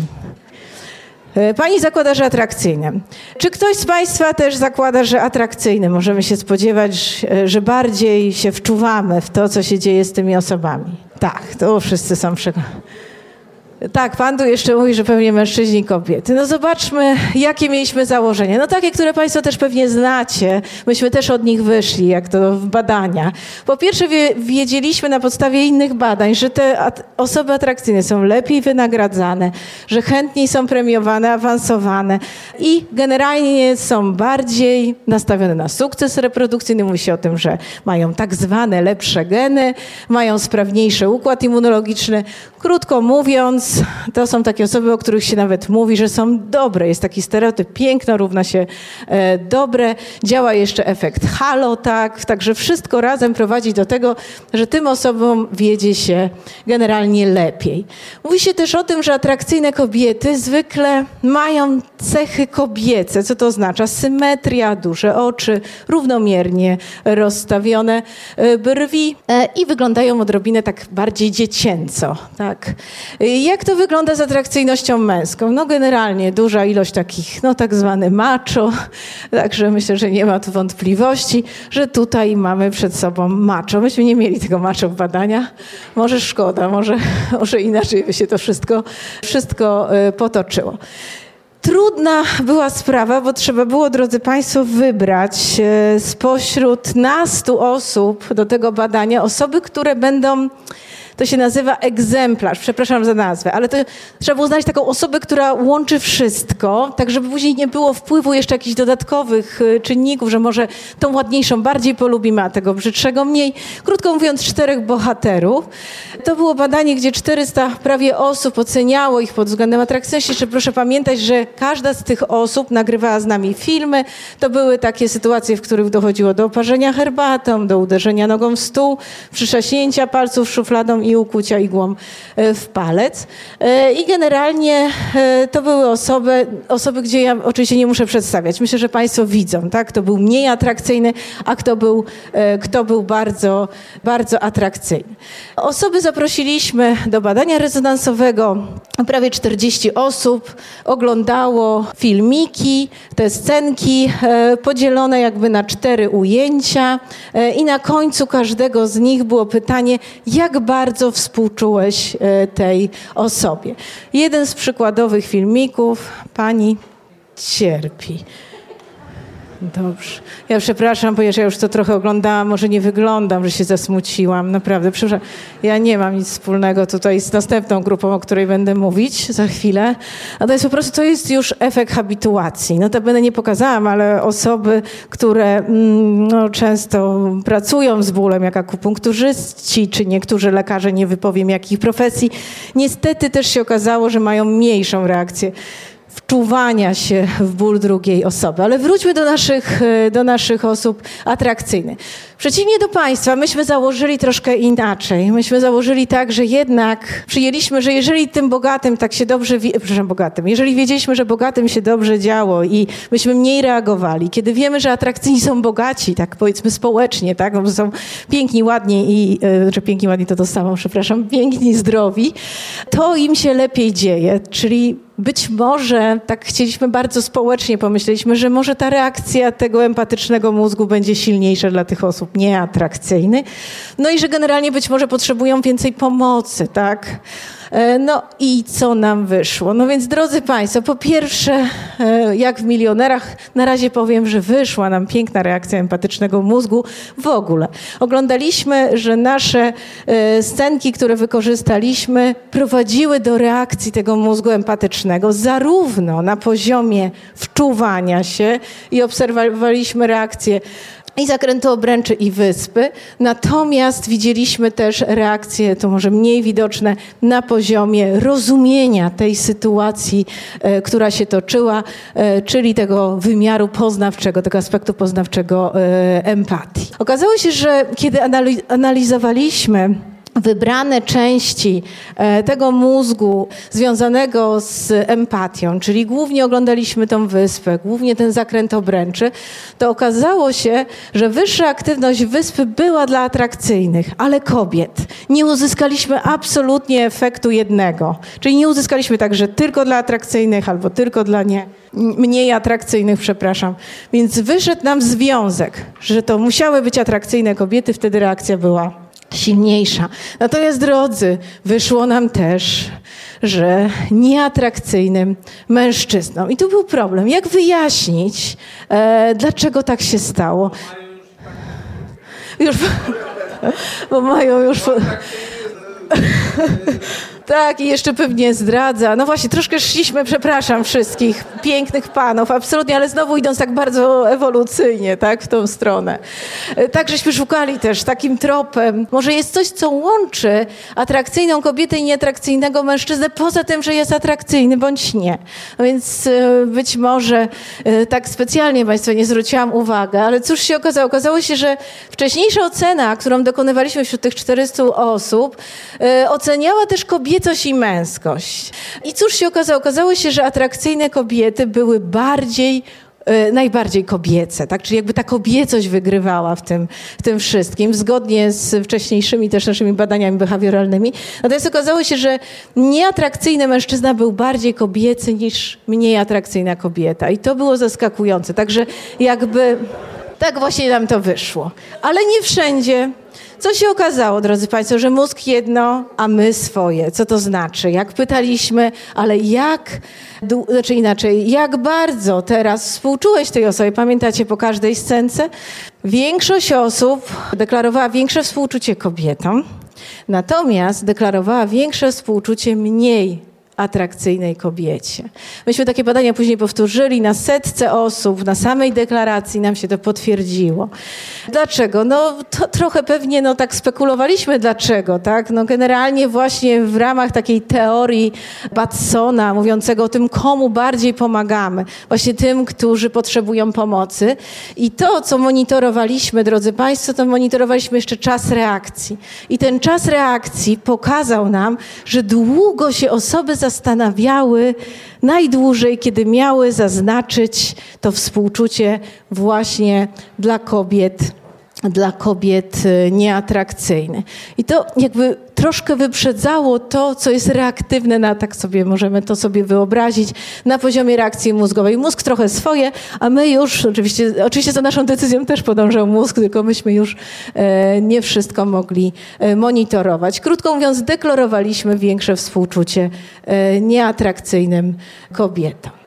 Pani zakłada, że atrakcyjnym. Czy ktoś z Państwa też zakłada, że atrakcyjnym? Możemy się spodziewać, że bardziej się wczuwamy w to, co się dzieje z tymi osobami. Tak, to wszyscy są przekonani. Tak, pan tu jeszcze mówi, że pewnie mężczyźni i kobiety. No zobaczmy, jakie mieliśmy założenie. No takie, które Państwo też pewnie znacie. Myśmy też od nich wyszli, jak to w badania. Po pierwsze wie, wiedzieliśmy na podstawie innych badań, że te at- osoby atrakcyjne są lepiej wynagradzane, że chętniej są premiowane, awansowane i generalnie są bardziej nastawione na sukces reprodukcyjny. Mówi się o tym, że mają tak zwane lepsze geny, mają sprawniejszy układ immunologiczny. Krótko mówiąc, to są takie osoby, o których się nawet mówi, że są dobre. Jest taki stereotyp, piękno równa się e, dobre. Działa jeszcze efekt halo, tak? Także wszystko razem prowadzi do tego, że tym osobom wiedzie się generalnie lepiej. Mówi się też o tym, że atrakcyjne kobiety zwykle mają cechy kobiece. Co to oznacza? Symetria, duże oczy, równomiernie rozstawione e, brwi e, i wyglądają odrobinę tak bardziej dziecięco, tak? Jak to wygląda z atrakcyjnością męską? No generalnie duża ilość takich, no tak zwany macho, także myślę, że nie ma tu wątpliwości, że tutaj mamy przed sobą macho. Myśmy nie mieli tego macho w badaniach. Może szkoda, może, może inaczej by się to wszystko, wszystko potoczyło. Trudna była sprawa, bo trzeba było, drodzy Państwo, wybrać spośród nastu osób do tego badania osoby, które będą... To się nazywa egzemplarz, przepraszam za nazwę, ale to trzeba było znaleźć taką osobę, która łączy wszystko, tak żeby później nie było wpływu jeszcze jakichś dodatkowych czynników, że może tą ładniejszą bardziej polubimy, a tego brzydszego mniej. Krótko mówiąc, czterech bohaterów. To było badanie, gdzie czterysta prawie osób oceniało ich pod względem atrakcyjności. Jeszcze proszę pamiętać, że każda z tych osób nagrywała z nami filmy. To były takie sytuacje, w których dochodziło do oparzenia herbatą, do uderzenia nogą w stół, przyszaśnięcia palców szufladą i ukłucia igłą w palec. I generalnie to były osoby, osoby, gdzie ja oczywiście nie muszę przedstawiać. Myślę, że Państwo widzą, tak? Kto był mniej atrakcyjny, a kto był, kto był bardzo, bardzo atrakcyjny. Osoby zaprosiliśmy do badania rezonansowego. Prawie czterdzieści osób oglądało filmiki, te scenki podzielone jakby na cztery ujęcia i na końcu każdego z nich było pytanie, jak bardzo współczułeś tej osobie. Jeden z przykładowych filmików, pani cierpi. Dobrze. Ja przepraszam, ponieważ ja już to trochę oglądałam, może nie wyglądam, że się zasmuciłam. Naprawdę, przepraszam. Ja nie mam nic wspólnego tutaj z następną grupą, o której będę mówić za chwilę. Natomiast po prostu to jest już efekt habituacji. Notabene nie pokazałam, ale osoby, które no, często pracują z bólem, jak akupunkturzyści, czy niektórzy lekarze, nie wypowiem jakich profesji, niestety też się okazało, że mają mniejszą reakcję wczuwania się w ból drugiej osoby. Ale wróćmy do naszych, do naszych osób atrakcyjnych. Przeciwnie do Państwa, myśmy założyli troszkę inaczej. Myśmy założyli tak, że jednak przyjęliśmy, że jeżeli tym bogatym tak się dobrze, przepraszam, bogatym, jeżeli wiedzieliśmy, że bogatym się dobrze działo i myśmy mniej reagowali, kiedy wiemy, że atrakcyjni są bogaci, tak powiedzmy społecznie, tak, no, są piękni, ładni i, że piękni, ładni to to samo, przepraszam, piękni, zdrowi, to im się lepiej dzieje, czyli być może, tak chcieliśmy bardzo społecznie, pomyśleliśmy, że może ta reakcja tego empatycznego mózgu będzie silniejsza dla tych osób nieatrakcyjnych. No i że generalnie być może potrzebują więcej pomocy, tak? No i co nam wyszło? No więc drodzy Państwo, po pierwsze, jak w Milionerach, na razie powiem, że wyszła nam piękna reakcja empatycznego mózgu w ogóle. Oglądaliśmy, że nasze scenki, które wykorzystaliśmy, prowadziły do reakcji tego mózgu empatycznego, zarówno na poziomie wczuwania się i obserwowaliśmy reakcję i zakrętu obręczy i wyspy. Natomiast widzieliśmy też reakcje, to może mniej widoczne, na poziomie rozumienia tej sytuacji, e, która się toczyła, e, czyli tego wymiaru poznawczego, tego aspektu poznawczego e, empatii. Okazało się, że kiedy analiz- analizowaliśmy wybrane części tego mózgu związanego z empatią, czyli głównie oglądaliśmy tą wyspę, głównie ten zakręt obręczy, to okazało się, że wyższa aktywność wyspy była dla atrakcyjnych, ale kobiet. Nie uzyskaliśmy absolutnie efektu jednego. Czyli nie uzyskaliśmy tak, że tylko dla atrakcyjnych albo tylko dla nie, mniej atrakcyjnych, przepraszam. Więc wyszedł nam związek, że to musiały być atrakcyjne kobiety, wtedy reakcja była silniejsza. Natomiast, drodzy, wyszło nam też, że nieatrakcyjnym mężczyznom. I tu był problem. Jak wyjaśnić, e, dlaczego tak się stało? Już, bo mają już... Tak, i jeszcze pewnie zdradza. No właśnie, troszkę szliśmy, przepraszam wszystkich pięknych panów, absolutnie, ale znowu idąc tak bardzo ewolucyjnie, tak, w tą stronę. Tak, żeśmy szukali też takim tropem. Może jest coś, co łączy atrakcyjną kobietę i nieatrakcyjnego mężczyznę, poza tym, że jest atrakcyjny, bądź nie. No więc być może tak specjalnie Państwu nie zwróciłam uwagi, ale cóż się okazało? Okazało się, że wcześniejsza ocena, którą dokonywaliśmy wśród tych czterystu osób, oceniała też kobiety, kobiecość i męskość. I cóż się okazało? Okazało się, że atrakcyjne kobiety były bardziej, e, najbardziej kobiece, tak? Czyli jakby ta kobiecość wygrywała w tym, w tym wszystkim, zgodnie z wcześniejszymi też naszymi badaniami behawioralnymi. Natomiast okazało się, że nieatrakcyjny mężczyzna był bardziej kobiecy niż mniej atrakcyjna kobieta. I to było zaskakujące. Także jakby tak właśnie nam to wyszło. Ale nie wszędzie. Co się okazało, drodzy Państwo, że mózg jedno, a my swoje. Co to znaczy? Jak pytaliśmy, ale jak, znaczy inaczej, jak bardzo teraz współczułeś tej osobie? Pamiętacie po każdej scence? Większość osób deklarowała większe współczucie kobietom, natomiast deklarowała większe współczucie mniej atrakcyjnej kobiecie. Myśmy takie badania później powtórzyli na setce osób, na samej deklaracji nam się to potwierdziło. Dlaczego? No to trochę pewnie no tak spekulowaliśmy dlaczego, tak? No generalnie właśnie w ramach takiej teorii Batsona mówiącego o tym, komu bardziej pomagamy. Właśnie tym, którzy potrzebują pomocy. I to, co monitorowaliśmy, drodzy Państwo, to monitorowaliśmy jeszcze czas reakcji. I ten czas reakcji pokazał nam, że długo się osoby zastanawiały najdłużej, kiedy miały zaznaczyć to współczucie właśnie dla kobiet, dla kobiet nieatrakcyjnych. I to jakby troszkę wyprzedzało to, co jest reaktywne, na, tak sobie możemy to sobie wyobrazić, na poziomie reakcji mózgowej. Mózg trochę swoje, a my już, oczywiście, oczywiście za naszą decyzją też podążał mózg, tylko myśmy już e, nie wszystko mogli e, monitorować. Krótko mówiąc, deklarowaliśmy większe współczucie e, nieatrakcyjnym kobietom.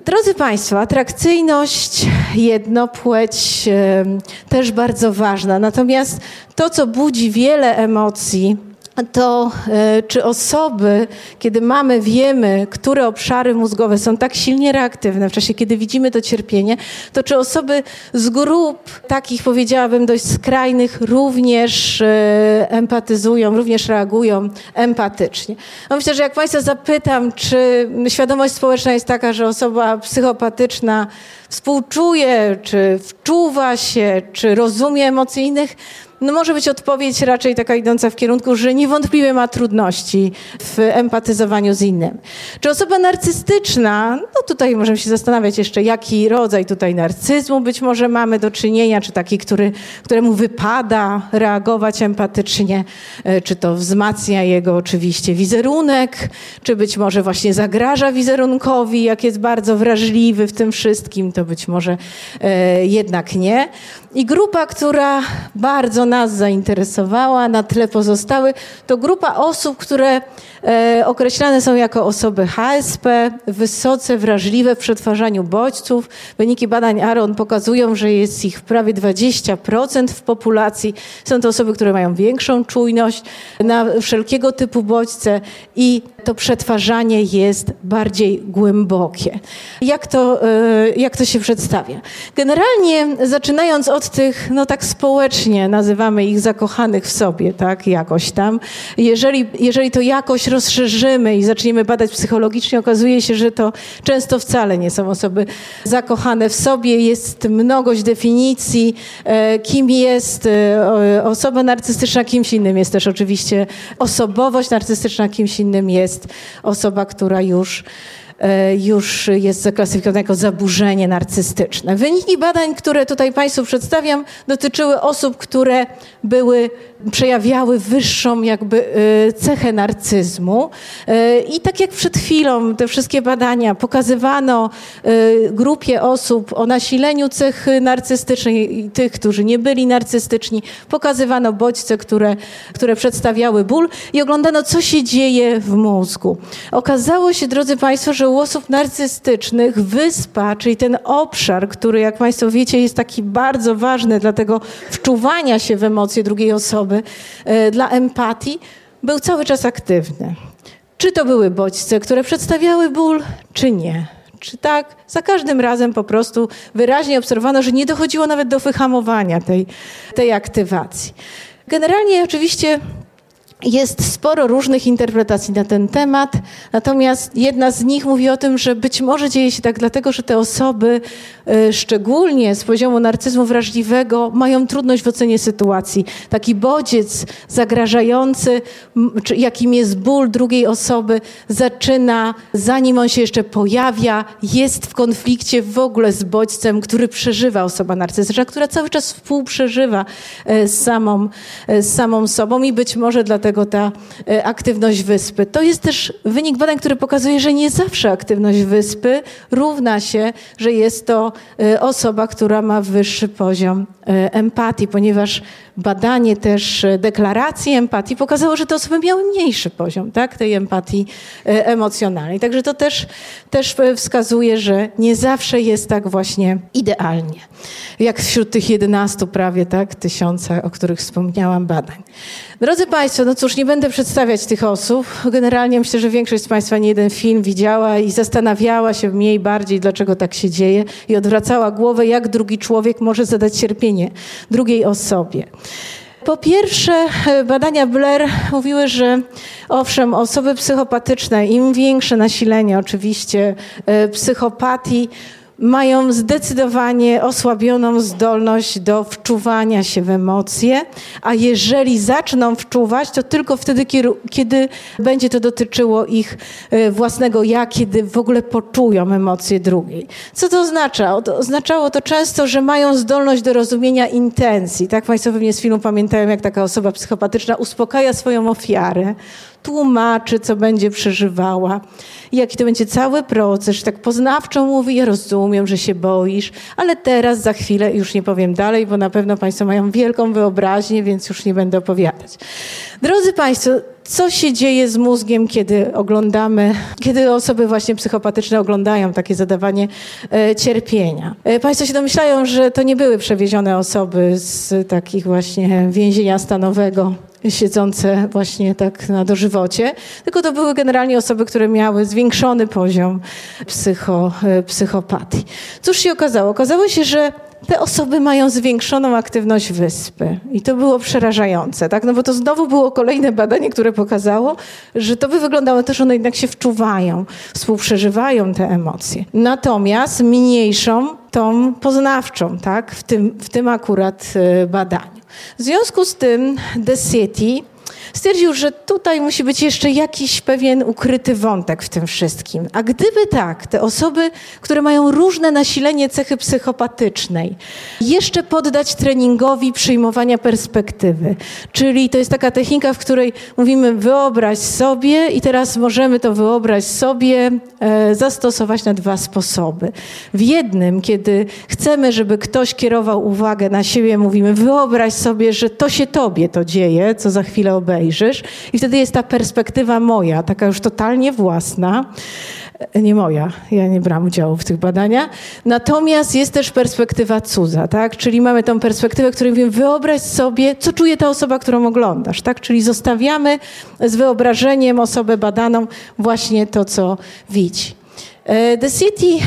Drodzy Państwo, atrakcyjność, jedno, płeć e, też bardzo ważna. Natomiast to, co budzi wiele emocji, to e, czy osoby, kiedy mamy, wiemy, które obszary mózgowe są tak silnie reaktywne w czasie, kiedy widzimy to cierpienie, to czy osoby z grup takich, powiedziałabym, dość skrajnych również e, empatyzują, również reagują empatycznie. No myślę, że jak Państwa zapytam, czy świadomość społeczna jest taka, że osoba psychopatyczna współczuje, czy wczuwa się, czy rozumie emocje innych, no może być odpowiedź raczej taka idąca w kierunku, że niewątpliwie ma trudności w empatyzowaniu z innym. Czy osoba narcystyczna, no tutaj możemy się zastanawiać jeszcze, jaki rodzaj tutaj narcyzmu być może mamy do czynienia, czy taki, który, któremu wypada reagować empatycznie, czy to wzmacnia jego oczywiście wizerunek, czy być może właśnie zagraża wizerunkowi, jak jest bardzo wrażliwy w tym wszystkim, to być może e, jednak nie. I grupa, która bardzo nas zainteresowała na tle pozostałych, to grupa osób, które e, określane są jako osoby H S P, wysoce wrażliwe w przetwarzaniu bodźców. Wyniki badań ARON pokazują, że jest ich prawie dwadzieścia procent w populacji. Są to osoby, które mają większą czujność na wszelkiego typu bodźce i to przetwarzanie jest bardziej głębokie. Jak to, e, jak to się przedstawia? Generalnie zaczynając od tych, no tak społecznie nazywamy ich zakochanych w sobie, tak, jakoś tam. Jeżeli, jeżeli to jakoś rozszerzymy i zaczniemy badać psychologicznie, okazuje się, że to często wcale nie są osoby zakochane w sobie. Jest mnogość definicji, e, kim jest e, osoba narcystyczna, kimś innym jest też oczywiście osobowość narcystyczna, kimś innym jest osoba, która już już jest zaklasyfikowane jako zaburzenie narcystyczne. Wyniki badań, które tutaj Państwu przedstawiam, dotyczyły osób, które były, przejawiały wyższą jakby cechę narcyzmu. I tak jak przed chwilą te wszystkie badania pokazywano grupie osób o nasileniu cech narcystycznych i tych, którzy nie byli narcystyczni, pokazywano bodźce, które, które przedstawiały ból i oglądano, co się dzieje w mózgu. Okazało się, drodzy Państwo, że u osób narcystycznych wyspa, czyli ten obszar, który, jak Państwo wiecie, jest taki bardzo ważny dla tego wczuwania się w emocje drugiej osoby, dla empatii, był cały czas aktywny. Czy to były bodźce, które przedstawiały ból, czy nie? Czy tak? Za każdym razem po prostu wyraźnie obserwowano, że nie dochodziło nawet do wyhamowania tej, tej aktywacji. Generalnie oczywiście jest sporo różnych interpretacji na ten temat, natomiast jedna z nich mówi o tym, że być może dzieje się tak dlatego, że te osoby, y, szczególnie z poziomu narcyzmu wrażliwego, mają trudność w ocenie sytuacji. Taki bodziec zagrażający, m, czy jakim jest ból drugiej osoby, zaczyna, zanim on się jeszcze pojawia, jest w konflikcie w ogóle z bodźcem, który przeżywa osoba narcystyczna, która cały czas współprzeżywa y, z, samą, y, z samą sobą i być może dlatego Dlatego ta aktywność wyspy. To jest też wynik badań, który pokazuje, że nie zawsze aktywność wyspy równa się, że jest to osoba, która ma wyższy poziom empatii, ponieważ badanie też deklaracji empatii pokazało, że te osoby miały mniejszy poziom, tak, tej empatii emocjonalnej. Także to też, też wskazuje, że nie zawsze jest tak właśnie idealnie, jak wśród tych jedenastu prawie tak, tysiąca, o których wspomniałam, badań. Drodzy Państwo, no cóż, nie będę przedstawiać tych osób. Generalnie myślę, że większość z Państwa nie jeden film widziała i zastanawiała się mniej bardziej, dlaczego tak się dzieje i odwracała głowę, jak drugi człowiek może zadać cierpienie drugiej osobie. Po pierwsze, badania Blair mówiły, że owszem, osoby psychopatyczne, im większe nasilenie oczywiście psychopatii, mają zdecydowanie osłabioną zdolność do wczuwania się w emocje, a jeżeli zaczną wczuwać, to tylko wtedy, kiedy będzie to dotyczyło ich własnego ja, kiedy w ogóle poczują emocje drugiej. Co to oznacza? Oznaczało to często, że mają zdolność do rozumienia intencji. Tak Państwo pewnie z filmu pamiętają, jak taka osoba psychopatyczna uspokaja swoją ofiarę, tłumaczy, co będzie przeżywała, jaki to będzie cały proces, że tak poznawczo mówi, ja rozumiem, rozumiem, że się boisz, ale teraz, za chwilę, już nie powiem dalej, bo na pewno Państwo mają wielką wyobraźnię, więc już nie będę opowiadać. Drodzy Państwo, co się dzieje z mózgiem, kiedy oglądamy, kiedy osoby właśnie psychopatyczne oglądają takie zadawanie e, cierpienia? E, państwo się domyślają, że to nie były przewiezione osoby z takich właśnie więzienia stanowego, siedzące właśnie tak na dożywocie, tylko to były generalnie osoby, które miały zwiększony poziom psycho, e, psychopatii. Cóż się okazało? Okazało się, że te osoby mają zwiększoną aktywność wyspy. I to było przerażające, tak? No bo to znowu było kolejne badanie, które pokazało, że to by wyglądało też, że one jednak się wczuwają, współprzeżywają te emocje. Natomiast mniejszą tą poznawczą, tak? W tym, w tym akurat badaniu. W związku z tym The City stwierdził, że tutaj musi być jeszcze jakiś pewien ukryty wątek w tym wszystkim. A gdyby tak, te osoby, które mają różne nasilenie cechy psychopatycznej, jeszcze poddać treningowi przyjmowania perspektywy. Czyli to jest taka technika, w której mówimy wyobraź sobie i teraz możemy to wyobraź sobie e, zastosować na dwa sposoby. W jednym, kiedy chcemy, żeby ktoś kierował uwagę na siebie, mówimy wyobraź sobie, że to się tobie to dzieje, co za chwilę obejrzysz. I wtedy jest ta perspektywa moja, taka już totalnie własna. Nie moja, ja nie brałam udziału w tych badaniach. Natomiast jest też perspektywa cudza, tak? Czyli mamy tą perspektywę, w której mówimy, wyobraź sobie, co czuje ta osoba, którą oglądasz, tak? Czyli zostawiamy z wyobrażeniem osobę badaną właśnie to, co widzi. The City,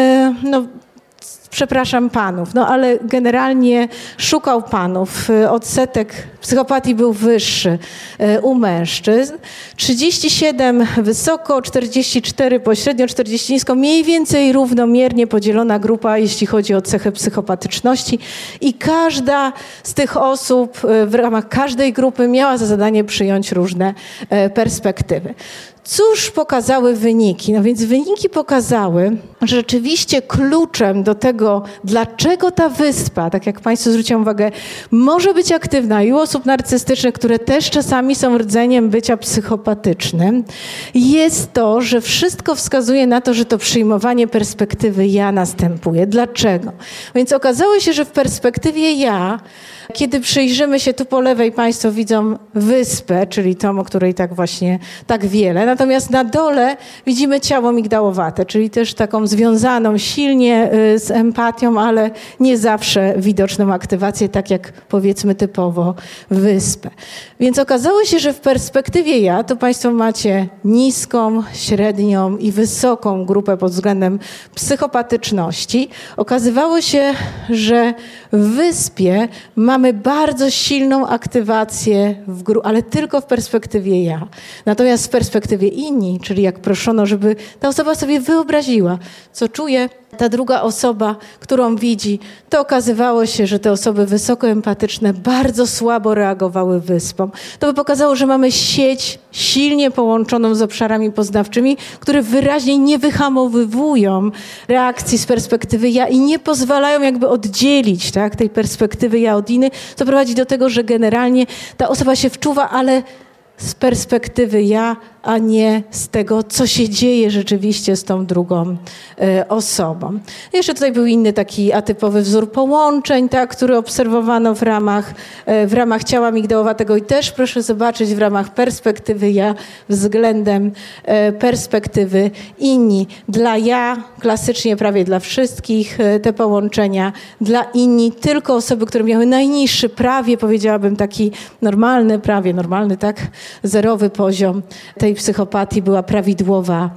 no, przepraszam panów, no ale generalnie szukał panów. Odsetek psychopatii był wyższy u mężczyzn. trzydzieści siedem wysoko, czterdzieści cztery pośrednio, czterdzieści nisko. Mniej więcej równomiernie podzielona grupa, jeśli chodzi o cechę psychopatyczności. I każda z tych osób w ramach każdej grupy miała za zadanie przyjąć różne perspektywy. Cóż pokazały wyniki? No więc wyniki pokazały, że rzeczywiście kluczem do tego, dlaczego ta wyspa, tak jak Państwo zwróciłem uwagę, może być aktywna i u osób narcystycznych, które też czasami są rdzeniem bycia psychopatycznym, jest to, że wszystko wskazuje na to, że to przyjmowanie perspektywy ja następuje. Dlaczego? Więc okazało się, że w perspektywie ja, kiedy przyjrzymy się tu po lewej, Państwo widzą wyspę, czyli tą, o której tak właśnie tak wiele. Natomiast na dole widzimy ciało migdałowate, czyli też taką związaną silnie z empatią, ale nie zawsze widoczną aktywację, tak jak powiedzmy typowo wyspę. Więc okazało się, że w perspektywie ja, to Państwo macie niską, średnią i wysoką grupę pod względem psychopatyczności. Okazywało się, że w wyspie mamy bardzo silną aktywację, w gru- ale tylko w perspektywie ja. Natomiast w perspektywie inni, czyli jak proszono, żeby ta osoba sobie wyobraziła, co czuje ta druga osoba, którą widzi, to okazywało się, że te osoby wysokoempatyczne bardzo słabo reagowały wyspą. To by pokazało, że mamy sieć silnie połączoną z obszarami poznawczymi, które wyraźnie nie wyhamowywują reakcji z perspektywy ja i nie pozwalają jakby oddzielić, tak, tej perspektywy ja od innej, co prowadzi do tego, że generalnie ta osoba się wczuwa, ale z perspektywy ja, a nie z tego, co się dzieje rzeczywiście z tą drugą y, osobą. Jeszcze tutaj był inny taki atypowy wzór połączeń, tak, który obserwowano w ramach, y, w ramach ciała migdałowatego i też proszę zobaczyć w ramach perspektywy ja względem y, perspektywy inni. Dla ja, klasycznie prawie dla wszystkich y, te połączenia, dla inni tylko osoby, które miały najniższy, prawie powiedziałabym taki normalny, prawie normalny, tak, zerowy poziom tej psychopatii była prawidłowa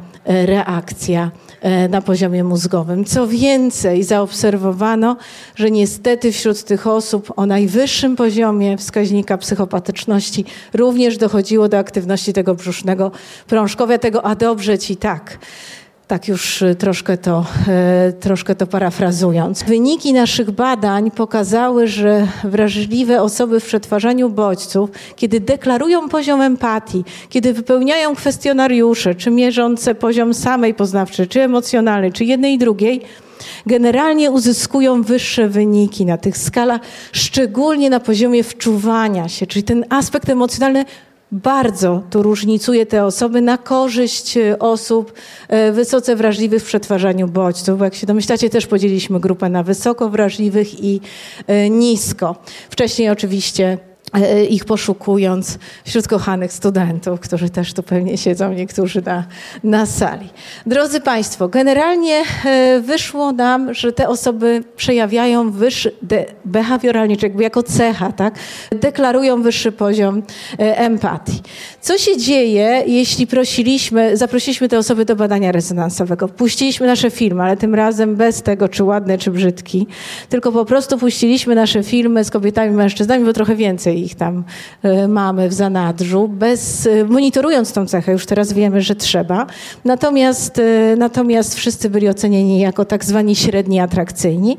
reakcja na poziomie mózgowym. Co więcej, zaobserwowano, że niestety wśród tych osób o najwyższym poziomie wskaźnika psychopatyczności również dochodziło do aktywności tego brzusznego prążkowia, tego a dobrze ci tak. Tak już troszkę to, troszkę to parafrazując. Wyniki naszych badań pokazały, że wrażliwe osoby w przetwarzaniu bodźców, kiedy deklarują poziom empatii, kiedy wypełniają kwestionariusze, czy mierzące poziom samej poznawczej, czy emocjonalny, czy jednej i drugiej, generalnie uzyskują wyższe wyniki na tych skalach, szczególnie na poziomie wczuwania się, czyli ten aspekt emocjonalny bardzo tu różnicuje te osoby na korzyść osób wysoce wrażliwych w przetwarzaniu bodźców. Bo jak się domyślacie, też podzieliliśmy grupę na wysoko wrażliwych i nisko. Wcześniej oczywiście ich poszukując wśród kochanych studentów, którzy też tu pewnie siedzą, niektórzy na, na sali. Drodzy Państwo, generalnie wyszło nam, że te osoby przejawiają wyższy, de, behawioralnie, czy jakby jako cecha, tak, deklarują wyższy poziom empatii. Co się dzieje, jeśli prosiliśmy, zaprosiliśmy te osoby do badania rezonansowego, puściliśmy nasze filmy, ale tym razem bez tego, czy ładne, czy brzydki, tylko po prostu puściliśmy nasze filmy z kobietami, mężczyznami, bo trochę więcej ich tam y, mamy w zanadrzu, bez, y, monitorując tą cechę, już teraz wiemy, że trzeba. Natomiast, y, natomiast wszyscy byli ocenieni jako tak zwani średni atrakcyjni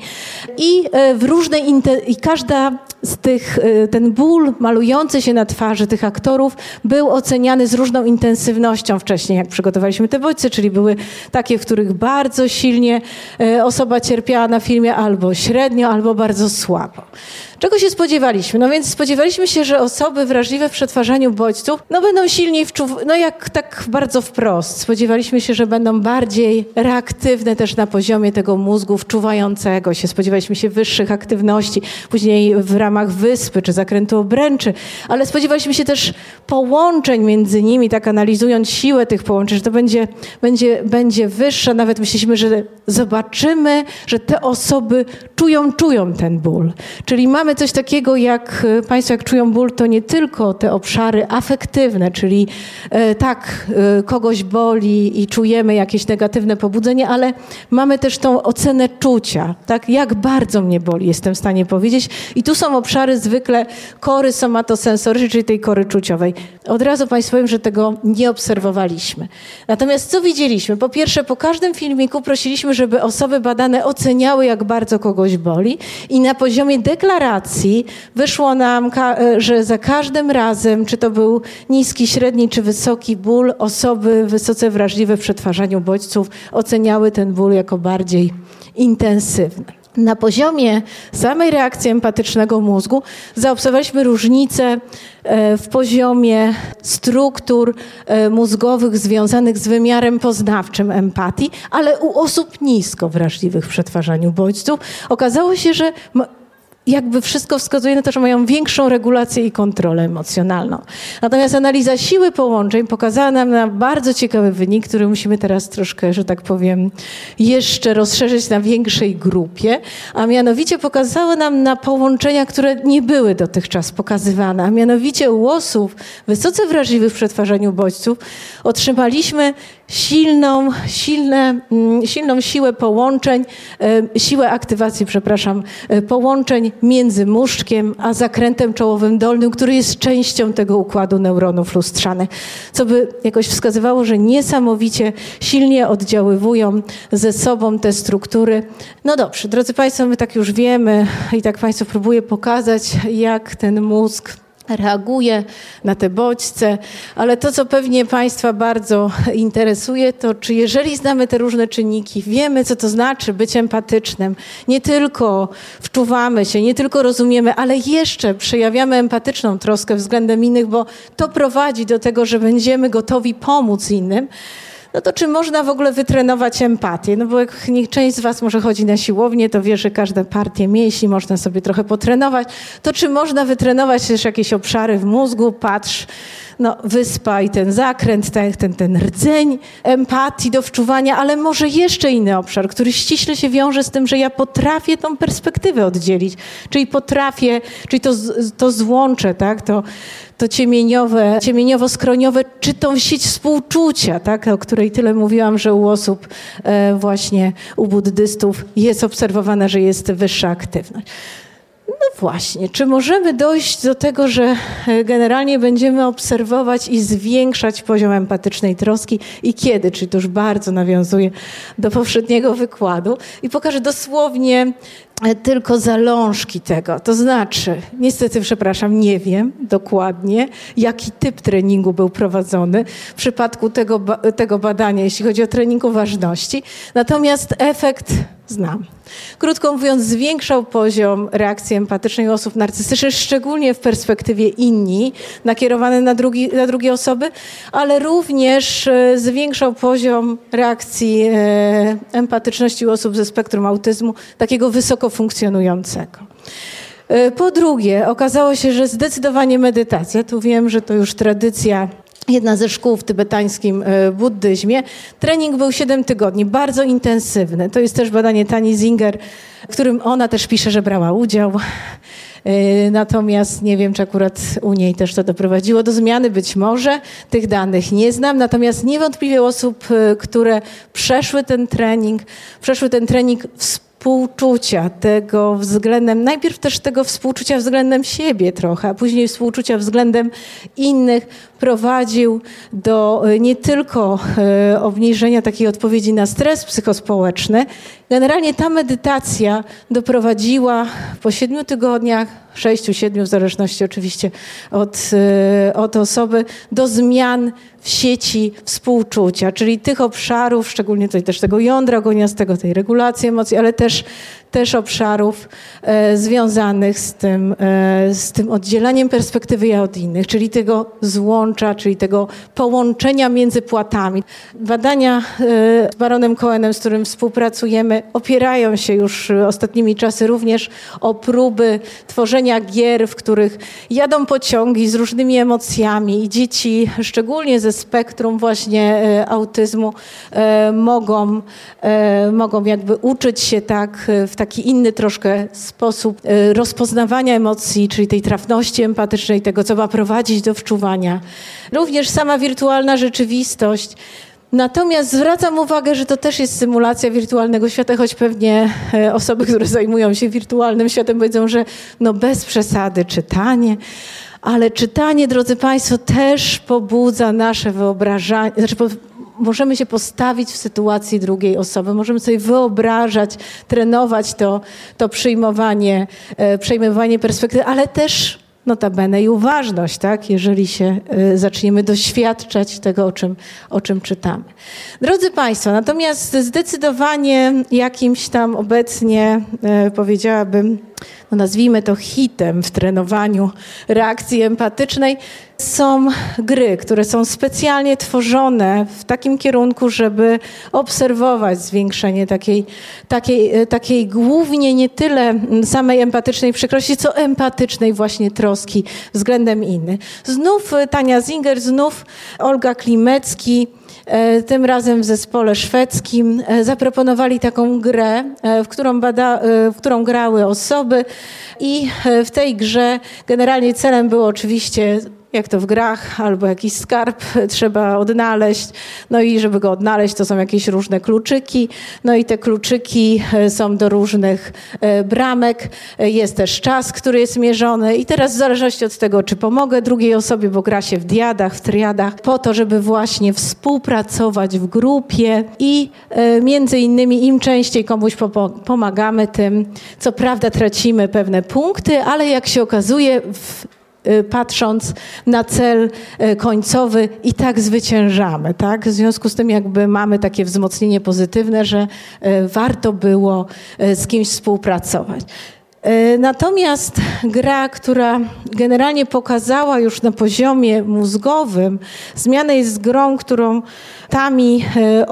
i y, w różnej i każda z tych, y, ten ból malujący się na twarzy tych aktorów był oceniany z różną intensywnością wcześniej, jak przygotowaliśmy te bodźce, czyli były takie, w których bardzo silnie y, osoba cierpiała na filmie, albo średnio, albo bardzo słabo. Czego się spodziewaliśmy? No więc spodziewaliśmy się, że osoby wrażliwe w przetwarzaniu bodźców no będą silniej wczuw- no jak tak bardzo wprost. Spodziewaliśmy się, że będą bardziej reaktywne też na poziomie tego mózgu wczuwającego się. Spodziewaliśmy się wyższych aktywności, później w ramach wyspy czy zakrętu obręczy, ale spodziewaliśmy się też połączeń między nimi, tak analizując siłę tych połączeń, że to będzie, będzie, będzie wyższa. Nawet myśleliśmy, że zobaczymy, że te osoby czują, czują ten ból. Czyli mamy coś takiego, jak Państwo jak czują ból, to nie tylko te obszary afektywne, czyli e, tak, e, kogoś boli i czujemy jakieś negatywne pobudzenie, ale mamy też tą ocenę czucia, tak, jak bardzo mnie boli, jestem w stanie powiedzieć. I tu są obszary zwykle kory somatosensorycznej, czyli tej kory czuciowej. Od razu Państwu powiem, że tego nie obserwowaliśmy. Natomiast co widzieliśmy? Po pierwsze, po każdym filmiku prosiliśmy, żeby osoby badane oceniały, jak bardzo kogoś boli i na poziomie deklaracji wyszło nam, że za każdym razem, czy to był niski, średni czy wysoki ból, osoby wysoce wrażliwe w przetwarzaniu bodźców oceniały ten ból jako bardziej intensywny. Na poziomie samej reakcji empatycznego mózgu zaobserwowaliśmy różnice w poziomie struktur mózgowych związanych z wymiarem poznawczym empatii, ale u osób nisko wrażliwych w przetwarzaniu bodźców okazało się, że jakby wszystko wskazuje na to, że mają większą regulację i kontrolę emocjonalną. Natomiast analiza siły połączeń pokazała nam na bardzo ciekawy wynik, który musimy teraz troszkę, że tak powiem, jeszcze rozszerzyć na większej grupie, a mianowicie pokazała nam na połączenia, które nie były dotychczas pokazywane, a mianowicie u osób wysoce wrażliwych w przetwarzaniu bodźców otrzymaliśmy silną, silne, silną siłę połączeń, siłę aktywacji, przepraszam, połączeń między mózgiem a zakrętem czołowym dolnym, który jest częścią tego układu neuronów lustrzanych, co by jakoś wskazywało, że niesamowicie silnie oddziaływują ze sobą te struktury. No dobrze, drodzy Państwo, my tak już wiemy i tak Państwu próbuję pokazać, jak ten mózg reaguje na te bodźce, ale to, co pewnie Państwa bardzo interesuje, to czy jeżeli znamy te różne czynniki, wiemy, co to znaczy być empatycznym, nie tylko wczuwamy się, nie tylko rozumiemy, ale jeszcze przejawiamy empatyczną troskę względem innych, bo to prowadzi do tego, że będziemy gotowi pomóc innym, no to czy można w ogóle wytrenować empatię? No bo jak niech część z was może chodzi na siłownię, to wie, że każde partie mięśni można sobie trochę potrenować. To czy można wytrenować też jakieś obszary w mózgu? Patrz, no wyspa i ten zakręt, ten, ten, ten rdzeń empatii do wczuwania, ale może jeszcze inny obszar, który ściśle się wiąże z tym, że ja potrafię tą perspektywę oddzielić, czyli potrafię, czyli to, to złącze, tak, to, to ciemieniowe, ciemieniowo-skroniowe, czy tą sieć współczucia, tak, o której tyle mówiłam, że u osób e, właśnie, u buddystów jest obserwowana, że jest wyższa aktywność. No właśnie, czy możemy dojść do tego, że generalnie będziemy obserwować i zwiększać poziom empatycznej troski i kiedy? Czyli to już bardzo nawiązuje do poprzedniego wykładu i pokażę dosłownie tylko zalążki tego. To znaczy, niestety, przepraszam, nie wiem dokładnie, jaki typ treningu był prowadzony w przypadku tego, tego badania, jeśli chodzi o trening uważności. Natomiast efekt znam. Krótko mówiąc, zwiększał poziom reakcji empatycznej u osób narcystycznych, szczególnie w perspektywie inni, nakierowane na, drugi, na drugie osoby, ale również zwiększał poziom reakcji e, empatyczności u osób ze spektrum autyzmu, takiego wysoko funkcjonującego. E, po drugie, okazało się, że zdecydowanie medytacja, tu wiem, że to już tradycja, jedna ze szkół w tybetańskim buddyzmie. Trening był siedem tygodni, bardzo intensywny. To jest też badanie Tani Zinger, w którym ona też pisze, że brała udział. Natomiast nie wiem, czy akurat u niej też to doprowadziło do zmiany, być może. Tych danych nie znam. Natomiast niewątpliwie osób, które przeszły ten trening, przeszły ten trening współczucia tego względem, najpierw też tego współczucia względem siebie trochę, a później współczucia względem innych, prowadził do nie tylko e, obniżenia takiej odpowiedzi na stres psychospołeczny. Generalnie ta medytacja doprowadziła po siedmiu tygodniach, sześciu, siedmiu, w zależności oczywiście od, e, od osoby, do zmian w sieci współczucia, czyli tych obszarów, szczególnie tutaj też tego jądra ogoniastego, tej regulacji emocji, ale też, też obszarów e, związanych z tym, e, z tym oddzielaniem perspektywy ja od innych, czyli tego złącza, czyli tego połączenia między płatami. Badania e, z Baronem Cohenem, z którym współpracujemy, opierają się już ostatnimi czasy również o próby tworzenia gier, w których jadą pociągi z różnymi emocjami i dzieci, szczególnie ze spektrum właśnie e, autyzmu, e, mogą, e, mogą jakby uczyć się tak w taki inny troszkę sposób e, rozpoznawania emocji, czyli tej trafności empatycznej, tego, co ma prowadzić do wczuwania. Również sama wirtualna rzeczywistość. Natomiast zwracam uwagę, że to też jest symulacja wirtualnego świata, choć pewnie osoby, które zajmują się wirtualnym światem, powiedzą, że no bez przesady czytanie. Ale czytanie, drodzy Państwo, też pobudza nasze wyobrażanie, znaczy po, możemy się postawić w sytuacji drugiej osoby, możemy sobie wyobrażać, trenować to, to przyjmowanie, e, przejmowanie perspektywy, ale też notabene i uważność, tak, jeżeli się y, zaczniemy doświadczać tego, o czym, o czym czytamy. Drodzy Państwo, natomiast zdecydowanie jakimś tam obecnie, y, powiedziałabym, no nazwijmy to hitem w trenowaniu reakcji empatycznej, są gry, które są specjalnie tworzone w takim kierunku, żeby obserwować zwiększenie takiej, takiej, takiej głównie nie tyle samej empatycznej przykrości, co empatycznej właśnie troski względem innych. Znów Tania Zinger, znów Olga Klimecki, tym razem w zespole szwedzkim, zaproponowali taką grę, w którą, bada, w którą grały osoby i w tej grze generalnie celem było oczywiście, jak to w grach, albo jakiś skarb trzeba odnaleźć. No i żeby go odnaleźć, to są jakieś różne kluczyki. No i te kluczyki są do różnych bramek. Jest też czas, który jest mierzony. I teraz w zależności od tego, czy pomogę drugiej osobie, bo gra się w diadach, w triadach, po to, żeby właśnie współpracować w grupie i między innymi im częściej komuś pomagamy, tym co prawda tracimy pewne punkty, ale jak się okazuje, w patrząc na cel końcowy i tak zwyciężamy, tak? W związku z tym jakby mamy takie wzmocnienie pozytywne, że warto było z kimś współpracować. Natomiast gra, która generalnie pokazała już na poziomie mózgowym, zmiana jest grą, którą Tami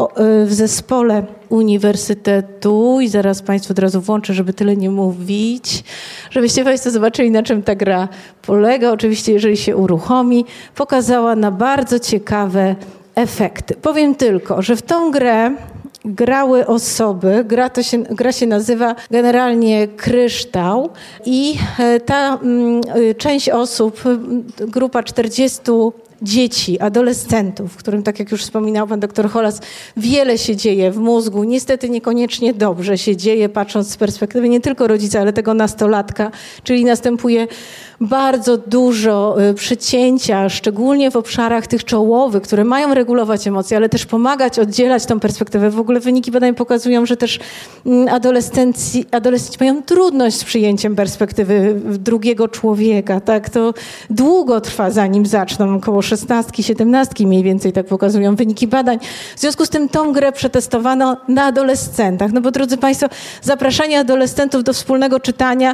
w zespole Uniwersytetu, i zaraz Państwu od razu włączę, żeby tyle nie mówić, żebyście Państwo zobaczyli, na czym ta gra polega. Oczywiście, jeżeli się uruchomi, pokazała na bardzo ciekawe efekty. Powiem tylko, że w tą grę grały osoby, gra, to się, gra się nazywa generalnie Kryształ i ta m, część osób, grupa czterdziestu dzieci, adolescentów, w którym, tak jak już wspominał pan doktor Holas, wiele się dzieje w mózgu. Niestety niekoniecznie dobrze się dzieje, patrząc z perspektywy nie tylko rodzica, ale tego nastolatka, czyli następuje bardzo dużo przycięcia, szczególnie w obszarach tych czołowych, które mają regulować emocje, ale też pomagać oddzielać tą perspektywę. W ogóle wyniki badań pokazują, że też adolescenci, adolescenci mają trudność z przyjęciem perspektywy drugiego człowieka. Tak? To długo trwa, zanim zaczną, około szesnastki, siedemnastki mniej więcej, tak pokazują wyniki badań. W związku z tym tą grę przetestowano na adolescentach. No bo drodzy Państwo, zapraszanie adolescentów do wspólnego czytania,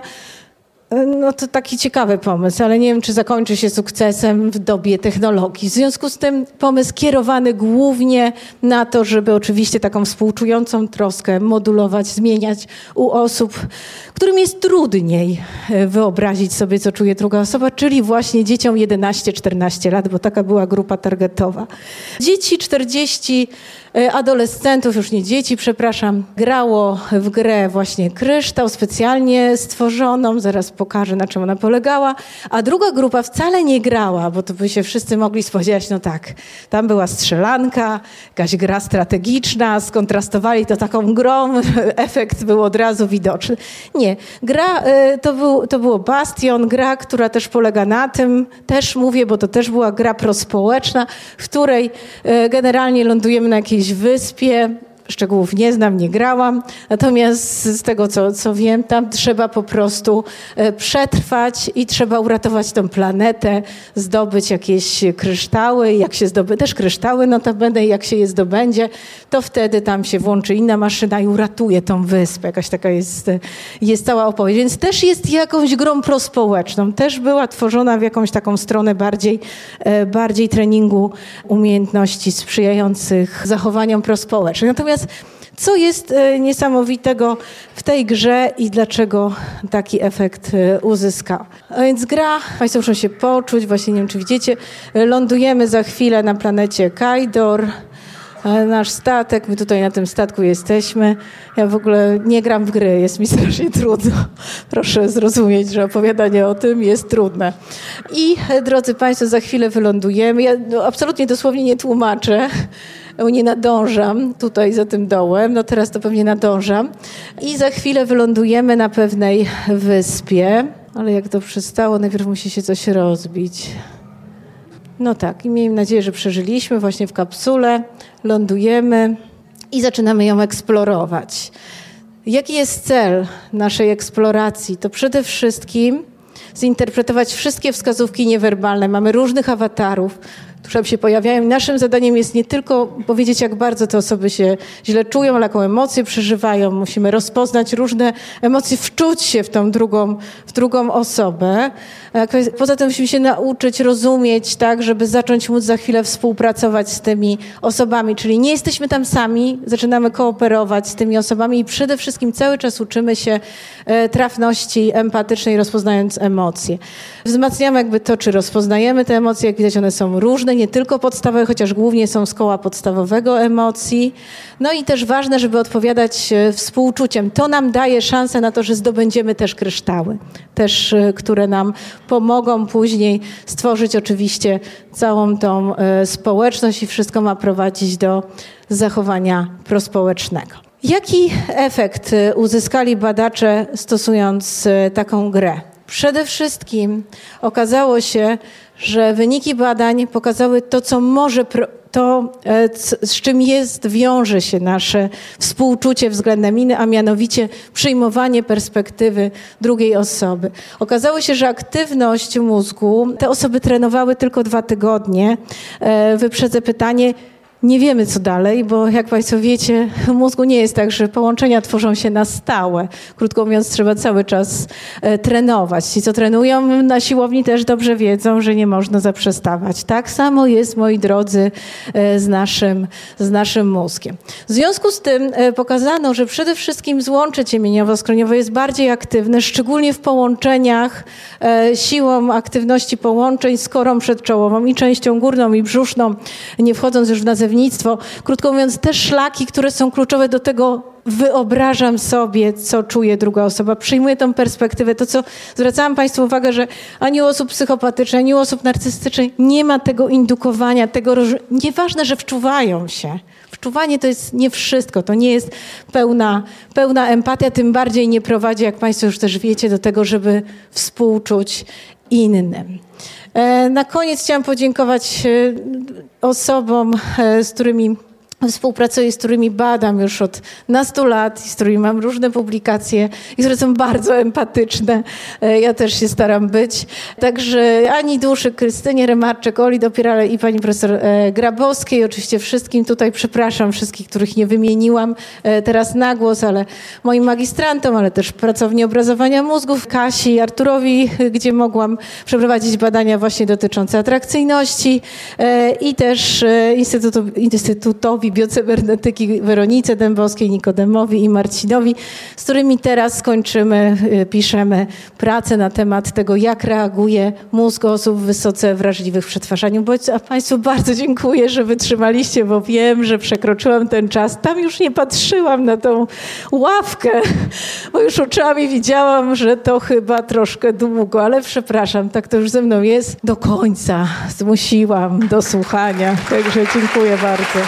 no to taki ciekawy pomysł, ale nie wiem, czy zakończy się sukcesem w dobie technologii. W związku z tym pomysł kierowany głównie na to, żeby oczywiście taką współczującą troskę modulować, zmieniać u osób, którym jest trudniej wyobrazić sobie, co czuje druga osoba, czyli właśnie dzieciom jedenaście czternaście lat, bo taka była grupa targetowa. Dzieci czterdzieści adolescentów, już nie dzieci, przepraszam, grało w grę właśnie Kryształ, specjalnie stworzoną, zaraz pokażę, na czym ona polegała, a druga grupa wcale nie grała, bo to by się wszyscy mogli spodziewać, no tak, tam była strzelanka, jakaś gra strategiczna, skontrastowali to taką grą, efekt był od razu widoczny. Nie, gra to, był, to było Bastion, gra, która też polega na tym, też mówię, bo to też była gra prospołeczna, w której generalnie lądujemy na jakiejś wyspie, szczegółów nie znam, nie grałam, natomiast z tego, co, co wiem, tam trzeba po prostu przetrwać i trzeba uratować tą planetę, zdobyć jakieś kryształy, jak się zdobyć, też kryształy notabene, jak się je zdobędzie, to wtedy tam się włączy inna maszyna i uratuje tą wyspę. Jakaś taka jest, jest cała opowieść, więc też jest jakąś grą prospołeczną, też była tworzona w jakąś taką stronę bardziej, bardziej treningu umiejętności sprzyjających zachowaniom prospołecznym. Natomiast co jest niesamowitego w tej grze i dlaczego taki efekt uzyskał? A więc gra, Państwo muszą się poczuć, właśnie nie wiem, czy widzicie, lądujemy za chwilę na planecie Kajdor, nasz statek, my tutaj na tym statku jesteśmy. Ja w ogóle nie gram w gry, jest mi strasznie trudno. Proszę zrozumieć, że opowiadanie o tym jest trudne. I drodzy Państwo, za chwilę wylądujemy. Ja no, absolutnie dosłownie nie tłumaczę, nie nadążam tutaj za tym dołem, no teraz to pewnie nadążam. I za chwilę wylądujemy na pewnej wyspie, ale jak to przystało, najpierw musi się coś rozbić. No tak, i miejmy nadzieję, że przeżyliśmy właśnie w kapsule, lądujemy i zaczynamy ją eksplorować. Jaki jest cel naszej eksploracji? To przede wszystkim zinterpretować wszystkie wskazówki niewerbalne. Mamy różnych awatarów, które się pojawiają. Naszym zadaniem jest nie tylko powiedzieć, jak bardzo te osoby się źle czują, ale jaką emocje przeżywają. Musimy rozpoznać różne emocje, wczuć się w tą drugą, w drugą osobę. Poza tym musimy się nauczyć rozumieć, tak, żeby zacząć móc za chwilę współpracować z tymi osobami. Czyli nie jesteśmy tam sami, zaczynamy kooperować z tymi osobami i przede wszystkim cały czas uczymy się trafności empatycznej, rozpoznając emocje. Wzmacniamy jakby to, czy rozpoznajemy te emocje. Jak widać, one są różne, nie tylko podstawowe, chociaż głównie są z koła podstawowego emocji. No i też ważne, żeby odpowiadać współczuciem. To nam daje szansę na to, że zdobędziemy też kryształy, też, które nam pomogą później stworzyć oczywiście całą tą społeczność i wszystko ma prowadzić do zachowania prospołecznego. Jaki efekt uzyskali badacze stosując taką grę? Przede wszystkim okazało się, że wyniki badań pokazały to, co może, to z czym jest, wiąże się nasze współczucie względem innych, a mianowicie przyjmowanie perspektywy drugiej osoby. Okazało się, że aktywność mózgu, te osoby trenowały tylko dwa tygodnie. Wyprzedzę pytanie, nie wiemy, co dalej, bo jak Państwo wiecie, w mózgu nie jest tak, że połączenia tworzą się na stałe. Krótko mówiąc, trzeba cały czas e, trenować. Ci, co trenują na siłowni, też dobrze wiedzą, że nie można zaprzestawać. Tak samo jest, moi drodzy, e, z naszym, z naszym mózgiem. W związku z tym e, pokazano, że przede wszystkim złącze ciemieniowo-skroniowe jest bardziej aktywne, szczególnie w połączeniach e, siłą aktywności połączeń z korą przedczołową i częścią górną i brzuszną, nie wchodząc już w nazewnictwo. Krótko mówiąc, te szlaki, które są kluczowe do tego, wyobrażam sobie, co czuje druga osoba, przyjmuję tą perspektywę. To, co zwracałam Państwu uwagę, że ani u osób psychopatycznych, ani u osób narcystycznych nie ma tego indukowania, tego, nieważne, że wczuwają się, Współczuwanie to jest nie wszystko, to nie jest pełna, pełna empatia, tym bardziej nie prowadzi, jak Państwo już też wiecie, do tego, żeby współczuć innym. Na koniec chciałam podziękować osobom, z którymi współpracuję, z którymi badam już od nastu lat i z którymi mam różne publikacje i które są bardzo empatyczne. Ja też się staram być. Także Ani Duszyk, Krystynie Remarczyk, Oli Dopierale i pani profesor Grabowskiej. Oczywiście wszystkim tutaj przepraszam, wszystkich, których nie wymieniłam teraz na głos, ale moim magistrantom, ale też pracowni obrazowania mózgów, Kasi, Arturowi, gdzie mogłam przeprowadzić badania właśnie dotyczące atrakcyjności i też Instytutowi, Instytutowi biocybernetyki Weronice Dębowskiej, Nikodemowi i Marcinowi, z którymi teraz kończymy, piszemy pracę na temat tego, jak reaguje mózg osób wysoce wrażliwych w przetwarzaniu bodźców. A Państwu bardzo dziękuję, że wytrzymaliście, bo wiem, że przekroczyłam ten czas. Tam już nie patrzyłam na tą ławkę, bo już oczami widziałam, że to chyba troszkę długo, ale przepraszam, tak to już ze mną jest. Do końca zmusiłam do słuchania, także dziękuję bardzo.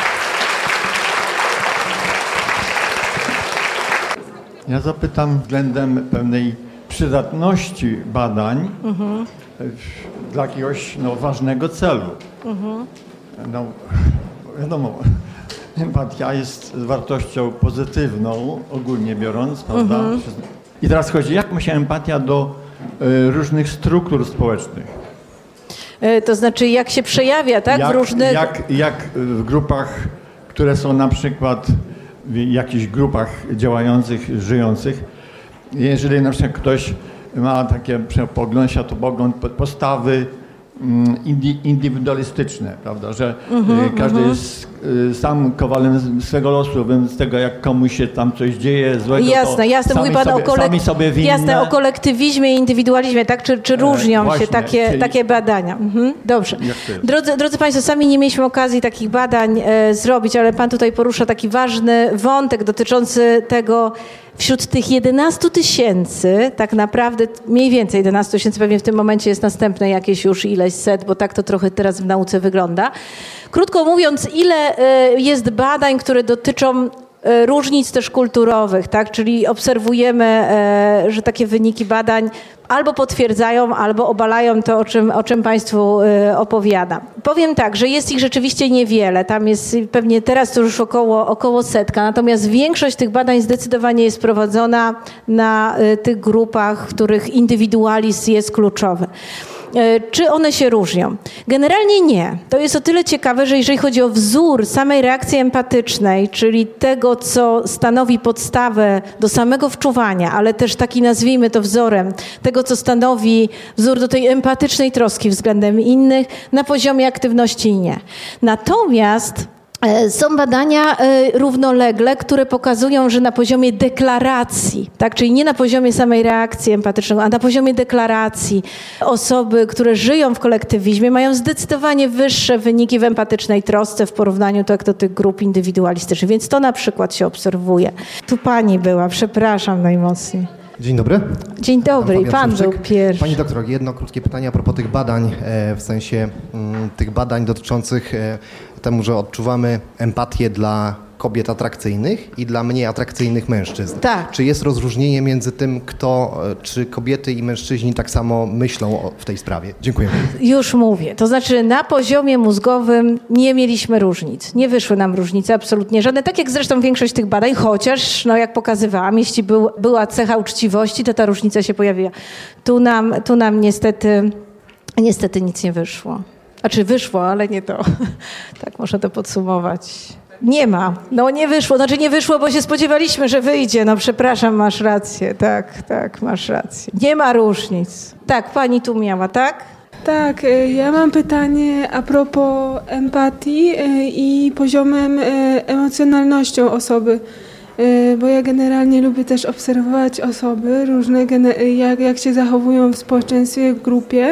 Ja zapytam względem pewnej przydatności badań mhm. dla jakiegoś no, ważnego celu. Mhm. No, wiadomo, empatia jest wartością pozytywną, ogólnie biorąc, prawda? Mhm. I teraz chodzi, jak ma się empatia do y, różnych struktur społecznych? Y, to znaczy, jak się przejawia, tak? Jak, w różnych... Jak, jak w grupach, które są na przykład w jakichś grupach działających, żyjących, jeżeli na przykład ktoś ma takie pogląd, światopogląd, postawy indywidualistyczne, prawda, że mm-hmm, każdy mm-hmm. jest sam kowalem swego losu, więc z tego, jak komuś się tam coś dzieje złego, jasne, to jasne, sami, pan sobie, o kolek- sami sobie winne. Jasne, o kolektywizmie i indywidualizmie, tak? Czy, czy różnią e, właśnie, się takie, czyli... takie badania? Mhm. Dobrze. Drodzy, drodzy Państwo, sami nie mieliśmy okazji takich badań e, zrobić, ale Pan tutaj porusza taki ważny wątek dotyczący tego, wśród tych jedenastu tysięcy, tak naprawdę mniej więcej jedenastu tysięcy, pewnie w tym momencie jest następne jakieś już ileś set, bo tak to trochę teraz w nauce wygląda. Krótko mówiąc, ile jest badań, które dotyczą różnic też kulturowych, tak? Czyli obserwujemy, że takie wyniki badań albo potwierdzają, albo obalają to, o czym, o czym Państwu opowiadam. Powiem tak, że jest ich rzeczywiście niewiele. Tam jest pewnie teraz to już około, około setka, natomiast większość tych badań zdecydowanie jest prowadzona na tych grupach, w których indywidualizm jest kluczowy. Czy one się różnią? Generalnie nie. To jest o tyle ciekawe, że jeżeli chodzi o wzór samej reakcji empatycznej, czyli tego, co stanowi podstawę do samego wczuwania, ale też taki, nazwijmy to wzorem, tego, co stanowi wzór do tej empatycznej troski względem innych, na poziomie aktywności nie. Natomiast są badania równolegle, które pokazują, że na poziomie deklaracji, tak, czyli nie na poziomie samej reakcji empatycznej, a na poziomie deklaracji osoby, które żyją w kolektywizmie, mają zdecydowanie wyższe wyniki w empatycznej trosce w porównaniu do, do tych grup indywidualistycznych. Więc to na przykład się obserwuje. Tu pani była, przepraszam najmocniej. Dzień dobry. Dzień dobry, i pan był pierwszy. Pani doktor, jedno krótkie pytanie a propos tych badań, w sensie m, tych badań dotyczących e, temu, że odczuwamy empatię dla kobiet atrakcyjnych i dla mniej atrakcyjnych mężczyzn. Tak. Czy jest rozróżnienie między tym, kto, czy kobiety i mężczyźni tak samo myślą o, w tej sprawie? Dziękuję. Już mówię. To znaczy na poziomie mózgowym nie mieliśmy różnic. Nie wyszły nam różnice absolutnie żadne. Tak jak zresztą większość tych badań, chociaż, no jak pokazywałam, jeśli był, była cecha uczciwości, to ta różnica się pojawiła. Tu nam, tu nam niestety, niestety nic nie wyszło. Znaczy wyszło, ale nie to. Tak można to podsumować. Nie ma. No nie wyszło. Znaczy nie wyszło, bo się spodziewaliśmy, że wyjdzie. No przepraszam, masz rację. Tak, tak, masz rację. Nie ma różnic. Tak, pani tu miała, tak? Tak, ja mam pytanie a propos empatii i poziomem emocjonalnością osoby. Bo ja generalnie lubię też obserwować osoby różne, jak, jak się zachowują w społeczeństwie, w grupie.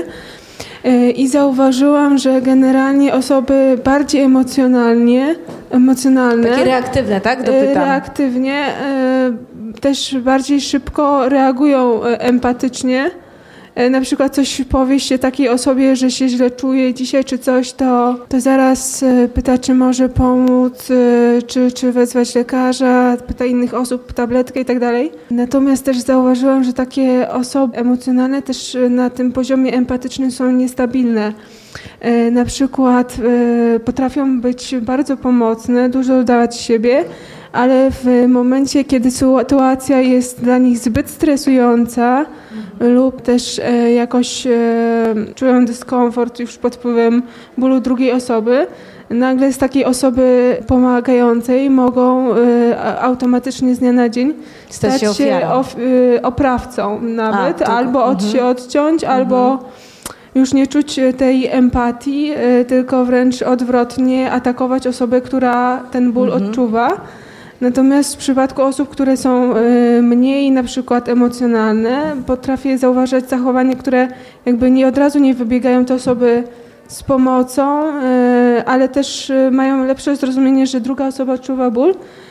I zauważyłam, że generalnie osoby bardziej emocjonalnie, emocjonalne... Takie reaktywne, tak? Dopytam. Reaktywnie, też bardziej szybko reagują empatycznie e, na przykład coś powie się takiej osobie, że się źle czuje dzisiaj czy coś, to, to zaraz e, pyta, czy może pomóc, e, czy, czy wezwać lekarza, pyta innych osób, tabletkę i tak dalej. Natomiast też zauważyłam, że takie osoby emocjonalne też na tym poziomie empatycznym są niestabilne. E, na przykład e, potrafią być bardzo pomocne, dużo dawać siebie, ale w momencie, kiedy sytuacja jest dla nich zbyt stresująca mhm. lub też e, jakoś e, czują dyskomfort już pod wpływem bólu drugiej osoby, nagle z takiej osoby pomagającej mogą e, automatycznie z dnia na dzień stać się, się of, e, oprawcą nawet, A, albo od mhm. się odciąć, mhm. albo już nie czuć tej empatii, e, tylko wręcz odwrotnie atakować osobę, która ten ból mhm. odczuwa. Natomiast w przypadku osób, które są mniej na przykład emocjonalne, potrafię zauważać zachowania, które jakby nie od razu nie wybiegają te osoby z pomocą, ale też mają lepsze zrozumienie, że druga osoba odczuwa ból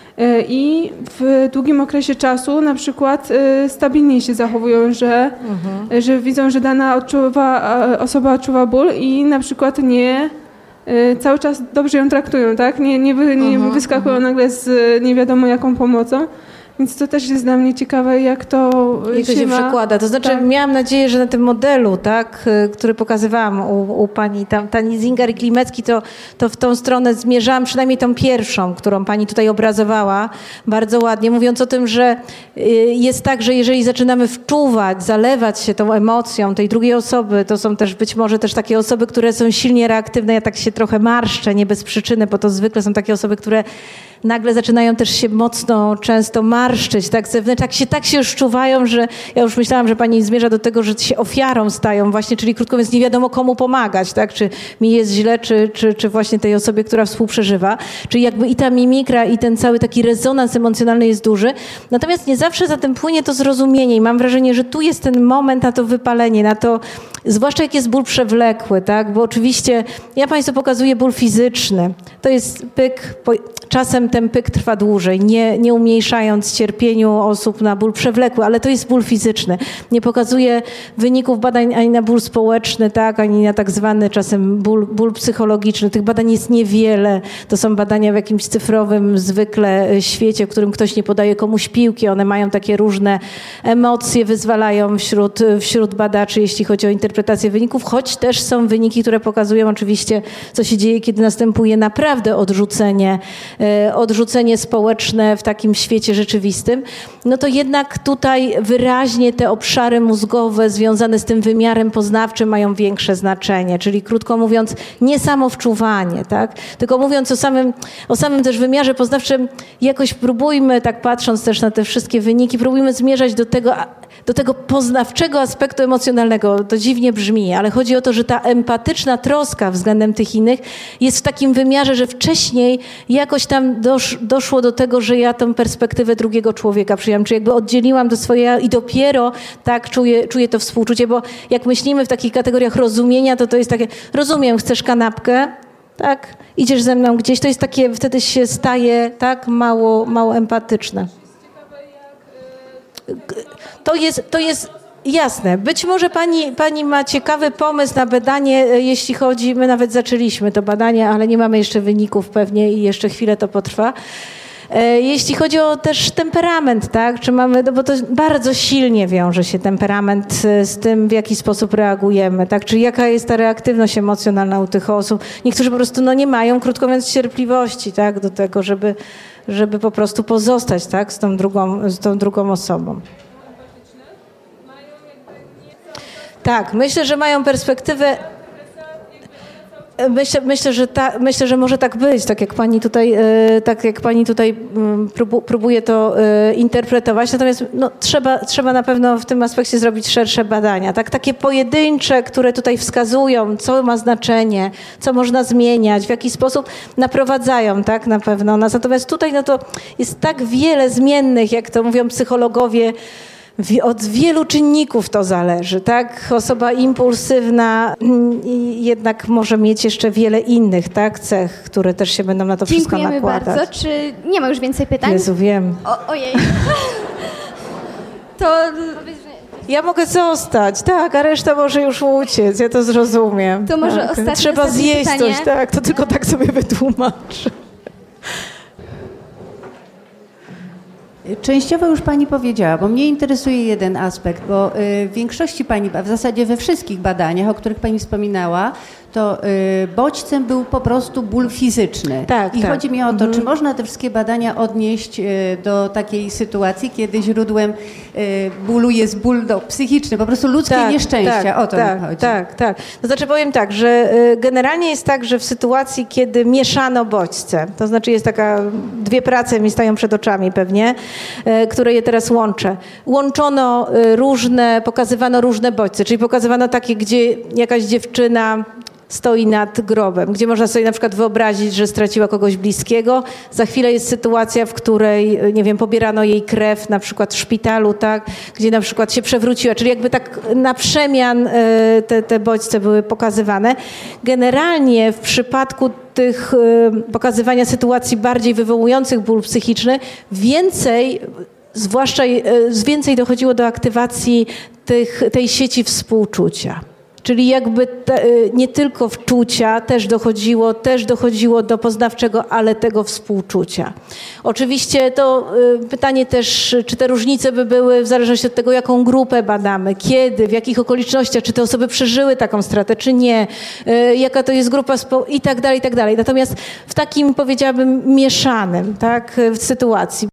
i w długim okresie czasu na przykład stabilniej się zachowują, że, mhm. że widzą, że dana odczuwa, osoba odczuwa ból i na przykład nie cały czas dobrze ją traktują, tak? Nie, nie, wy, nie uh-huh, wyskakują uh-huh. nagle z nie wiadomo jaką pomocą. Więc to też jest dla mnie ciekawe, jak to jak się, to się ma... przekłada. To znaczy, tak. miałam nadzieję, że na tym modelu, tak, który pokazywałam u, u pani tam, Tani Zinger i Klimecki, to, to w tą stronę zmierzałam, przynajmniej tą pierwszą, którą pani tutaj obrazowała bardzo ładnie, mówiąc o tym, że jest tak, że jeżeli zaczynamy wczuwać, zalewać się tą emocją tej drugiej osoby, to są też być może też takie osoby, które są silnie reaktywne. Ja tak się trochę marszczę, nie bez przyczyny, bo to zwykle są takie osoby, które nagle zaczynają też się mocno, często marszczyć, tak zewnętrznie, tak się, tak się już czuwają, że ja już myślałam, że pani zmierza do tego, że się ofiarą stają właśnie, czyli krótko mówiąc nie wiadomo komu pomagać, tak, czy mi jest źle, czy, czy, czy właśnie tej osobie, która współprzeżywa, czyli jakby i ta mimikra, i ten cały taki rezonans emocjonalny jest duży, natomiast nie zawsze za tym płynie to zrozumienie i mam wrażenie, że tu jest ten moment na to wypalenie, na to, zwłaszcza jak jest ból przewlekły, tak, bo oczywiście ja państwu pokazuję ból fizyczny, to jest pyk, po, czasem ten pyk trwa dłużej, nie, nie umniejszając cierpieniu osób na ból przewlekły, ale to jest ból fizyczny. Nie pokazuje wyników badań ani na ból społeczny, tak, ani na tak zwany czasem ból, ból psychologiczny. Tych badań jest niewiele. To są badania w jakimś cyfrowym zwykle świecie, w którym ktoś nie podaje komuś piłki. One mają takie różne emocje, wyzwalają wśród, wśród badaczy, jeśli chodzi o interpretację wyników, choć też są wyniki, które pokazują oczywiście, co się dzieje, kiedy następuje naprawdę odrzucenie, odrzucenie społeczne w takim świecie rzeczywistym, no to jednak tutaj wyraźnie te obszary mózgowe związane z tym wymiarem poznawczym mają większe znaczenie, czyli krótko mówiąc nie samo wczuwanie, tak? Tylko mówiąc o samym, o samym też wymiarze poznawczym, jakoś próbujmy, tak patrząc też na te wszystkie wyniki, próbujmy zmierzać do tego, do tego poznawczego aspektu emocjonalnego. To dziwnie brzmi, ale chodzi o to, że ta empatyczna troska względem tych innych jest w takim wymiarze, że wcześniej jakoś tam dosz, doszło do tego, że ja tą perspektywę drugiego człowieka przyjąłem, czy jakby oddzieliłam do swojej i dopiero tak czuję, czuję to współczucie, bo jak myślimy w takich kategoriach rozumienia, to to jest takie, rozumiem, chcesz kanapkę, tak, idziesz ze mną gdzieś, to jest takie, wtedy się staje tak mało, mało empatyczne. To jest, to jest jasne. Być może pani, pani ma ciekawy pomysł na badanie, jeśli chodzi, my nawet zaczęliśmy to badanie, ale nie mamy jeszcze wyników pewnie i jeszcze chwilę to potrwa. Jeśli chodzi o też temperament, tak, czy mamy, no bo to bardzo silnie wiąże się temperament z tym, w jaki sposób reagujemy, tak, czy jaka jest ta reaktywność emocjonalna u tych osób. Niektórzy po prostu no, nie mają, krótko mówiąc, cierpliwości, tak, do tego, żeby, żeby po prostu pozostać, tak, z tą drugą, z tą drugą osobą. Tak, myślę, że mają perspektywę. Myślę, myślę, że ta, myślę, że może tak być, tak jak pani tutaj, e, tak jak pani tutaj próbu, próbuje to e, interpretować. Natomiast no, trzeba, trzeba na pewno w tym aspekcie zrobić szersze badania. Tak? Takie pojedyncze, które tutaj wskazują, co ma znaczenie, co można zmieniać, w jaki sposób naprowadzają, tak, na pewno nas. Natomiast tutaj no, to jest tak wiele zmiennych, jak to mówią psychologowie. Od wielu czynników to zależy, tak? Osoba impulsywna jednak może mieć jeszcze wiele innych, tak, cech, które też się będą na to wszystko nakładać. Dziękujemy bardzo. Czy nie ma już więcej pytań? Jezu, wiem. O, ojej. To Ja mogę zostać, tak, a reszta może już uciec, ja to zrozumiem. To może tak. ostatnie, Trzeba ostatnie zjeść pytanie. coś, tak, to tylko tak sobie wytłumaczę. Częściowo już Pani powiedziała, bo mnie interesuje jeden aspekt, bo w większości Pani, w zasadzie we wszystkich badaniach, o których Pani wspominała, to bodźcem był po prostu ból fizyczny. Tak, I tak. chodzi mi o to, Mhm. czy można te wszystkie badania odnieść do takiej sytuacji, kiedy źródłem bólu jest ból no, psychiczny, po prostu ludzkie Tak, nieszczęścia. tak, o to tak, mi chodzi. Tak, tak. To znaczy powiem tak, że y, generalnie jest tak, że w sytuacji, kiedy mieszano bodźce, to znaczy jest taka, dwie prace mi stają przed oczami pewnie, y, które je teraz łączę. Łączono y, różne, pokazywano różne bodźce, czyli pokazywano takie, gdzie jakaś dziewczyna stoi nad grobem, gdzie można sobie na przykład wyobrazić, że straciła kogoś bliskiego. Za chwilę jest sytuacja, w której, nie wiem, pobierano jej krew, na przykład w szpitalu, tak, gdzie na przykład się przewróciła, czyli jakby tak na przemian te, te bodźce były pokazywane. Generalnie w przypadku tych pokazywania sytuacji bardziej wywołujących ból psychiczny więcej zwłaszcza z więcej dochodziło do aktywacji tych, tej sieci współczucia. Czyli jakby te, nie tylko wczucia też dochodziło, też dochodziło do poznawczego, ale tego współczucia. Oczywiście to y, pytanie też, czy te różnice by były w zależności od tego, jaką grupę badamy, kiedy, w jakich okolicznościach, czy te osoby przeżyły taką stratę, czy nie, y, jaka to jest grupa spo- i tak dalej, i tak dalej. Natomiast w takim, powiedziałabym, mieszanym, tak, w sytuacji.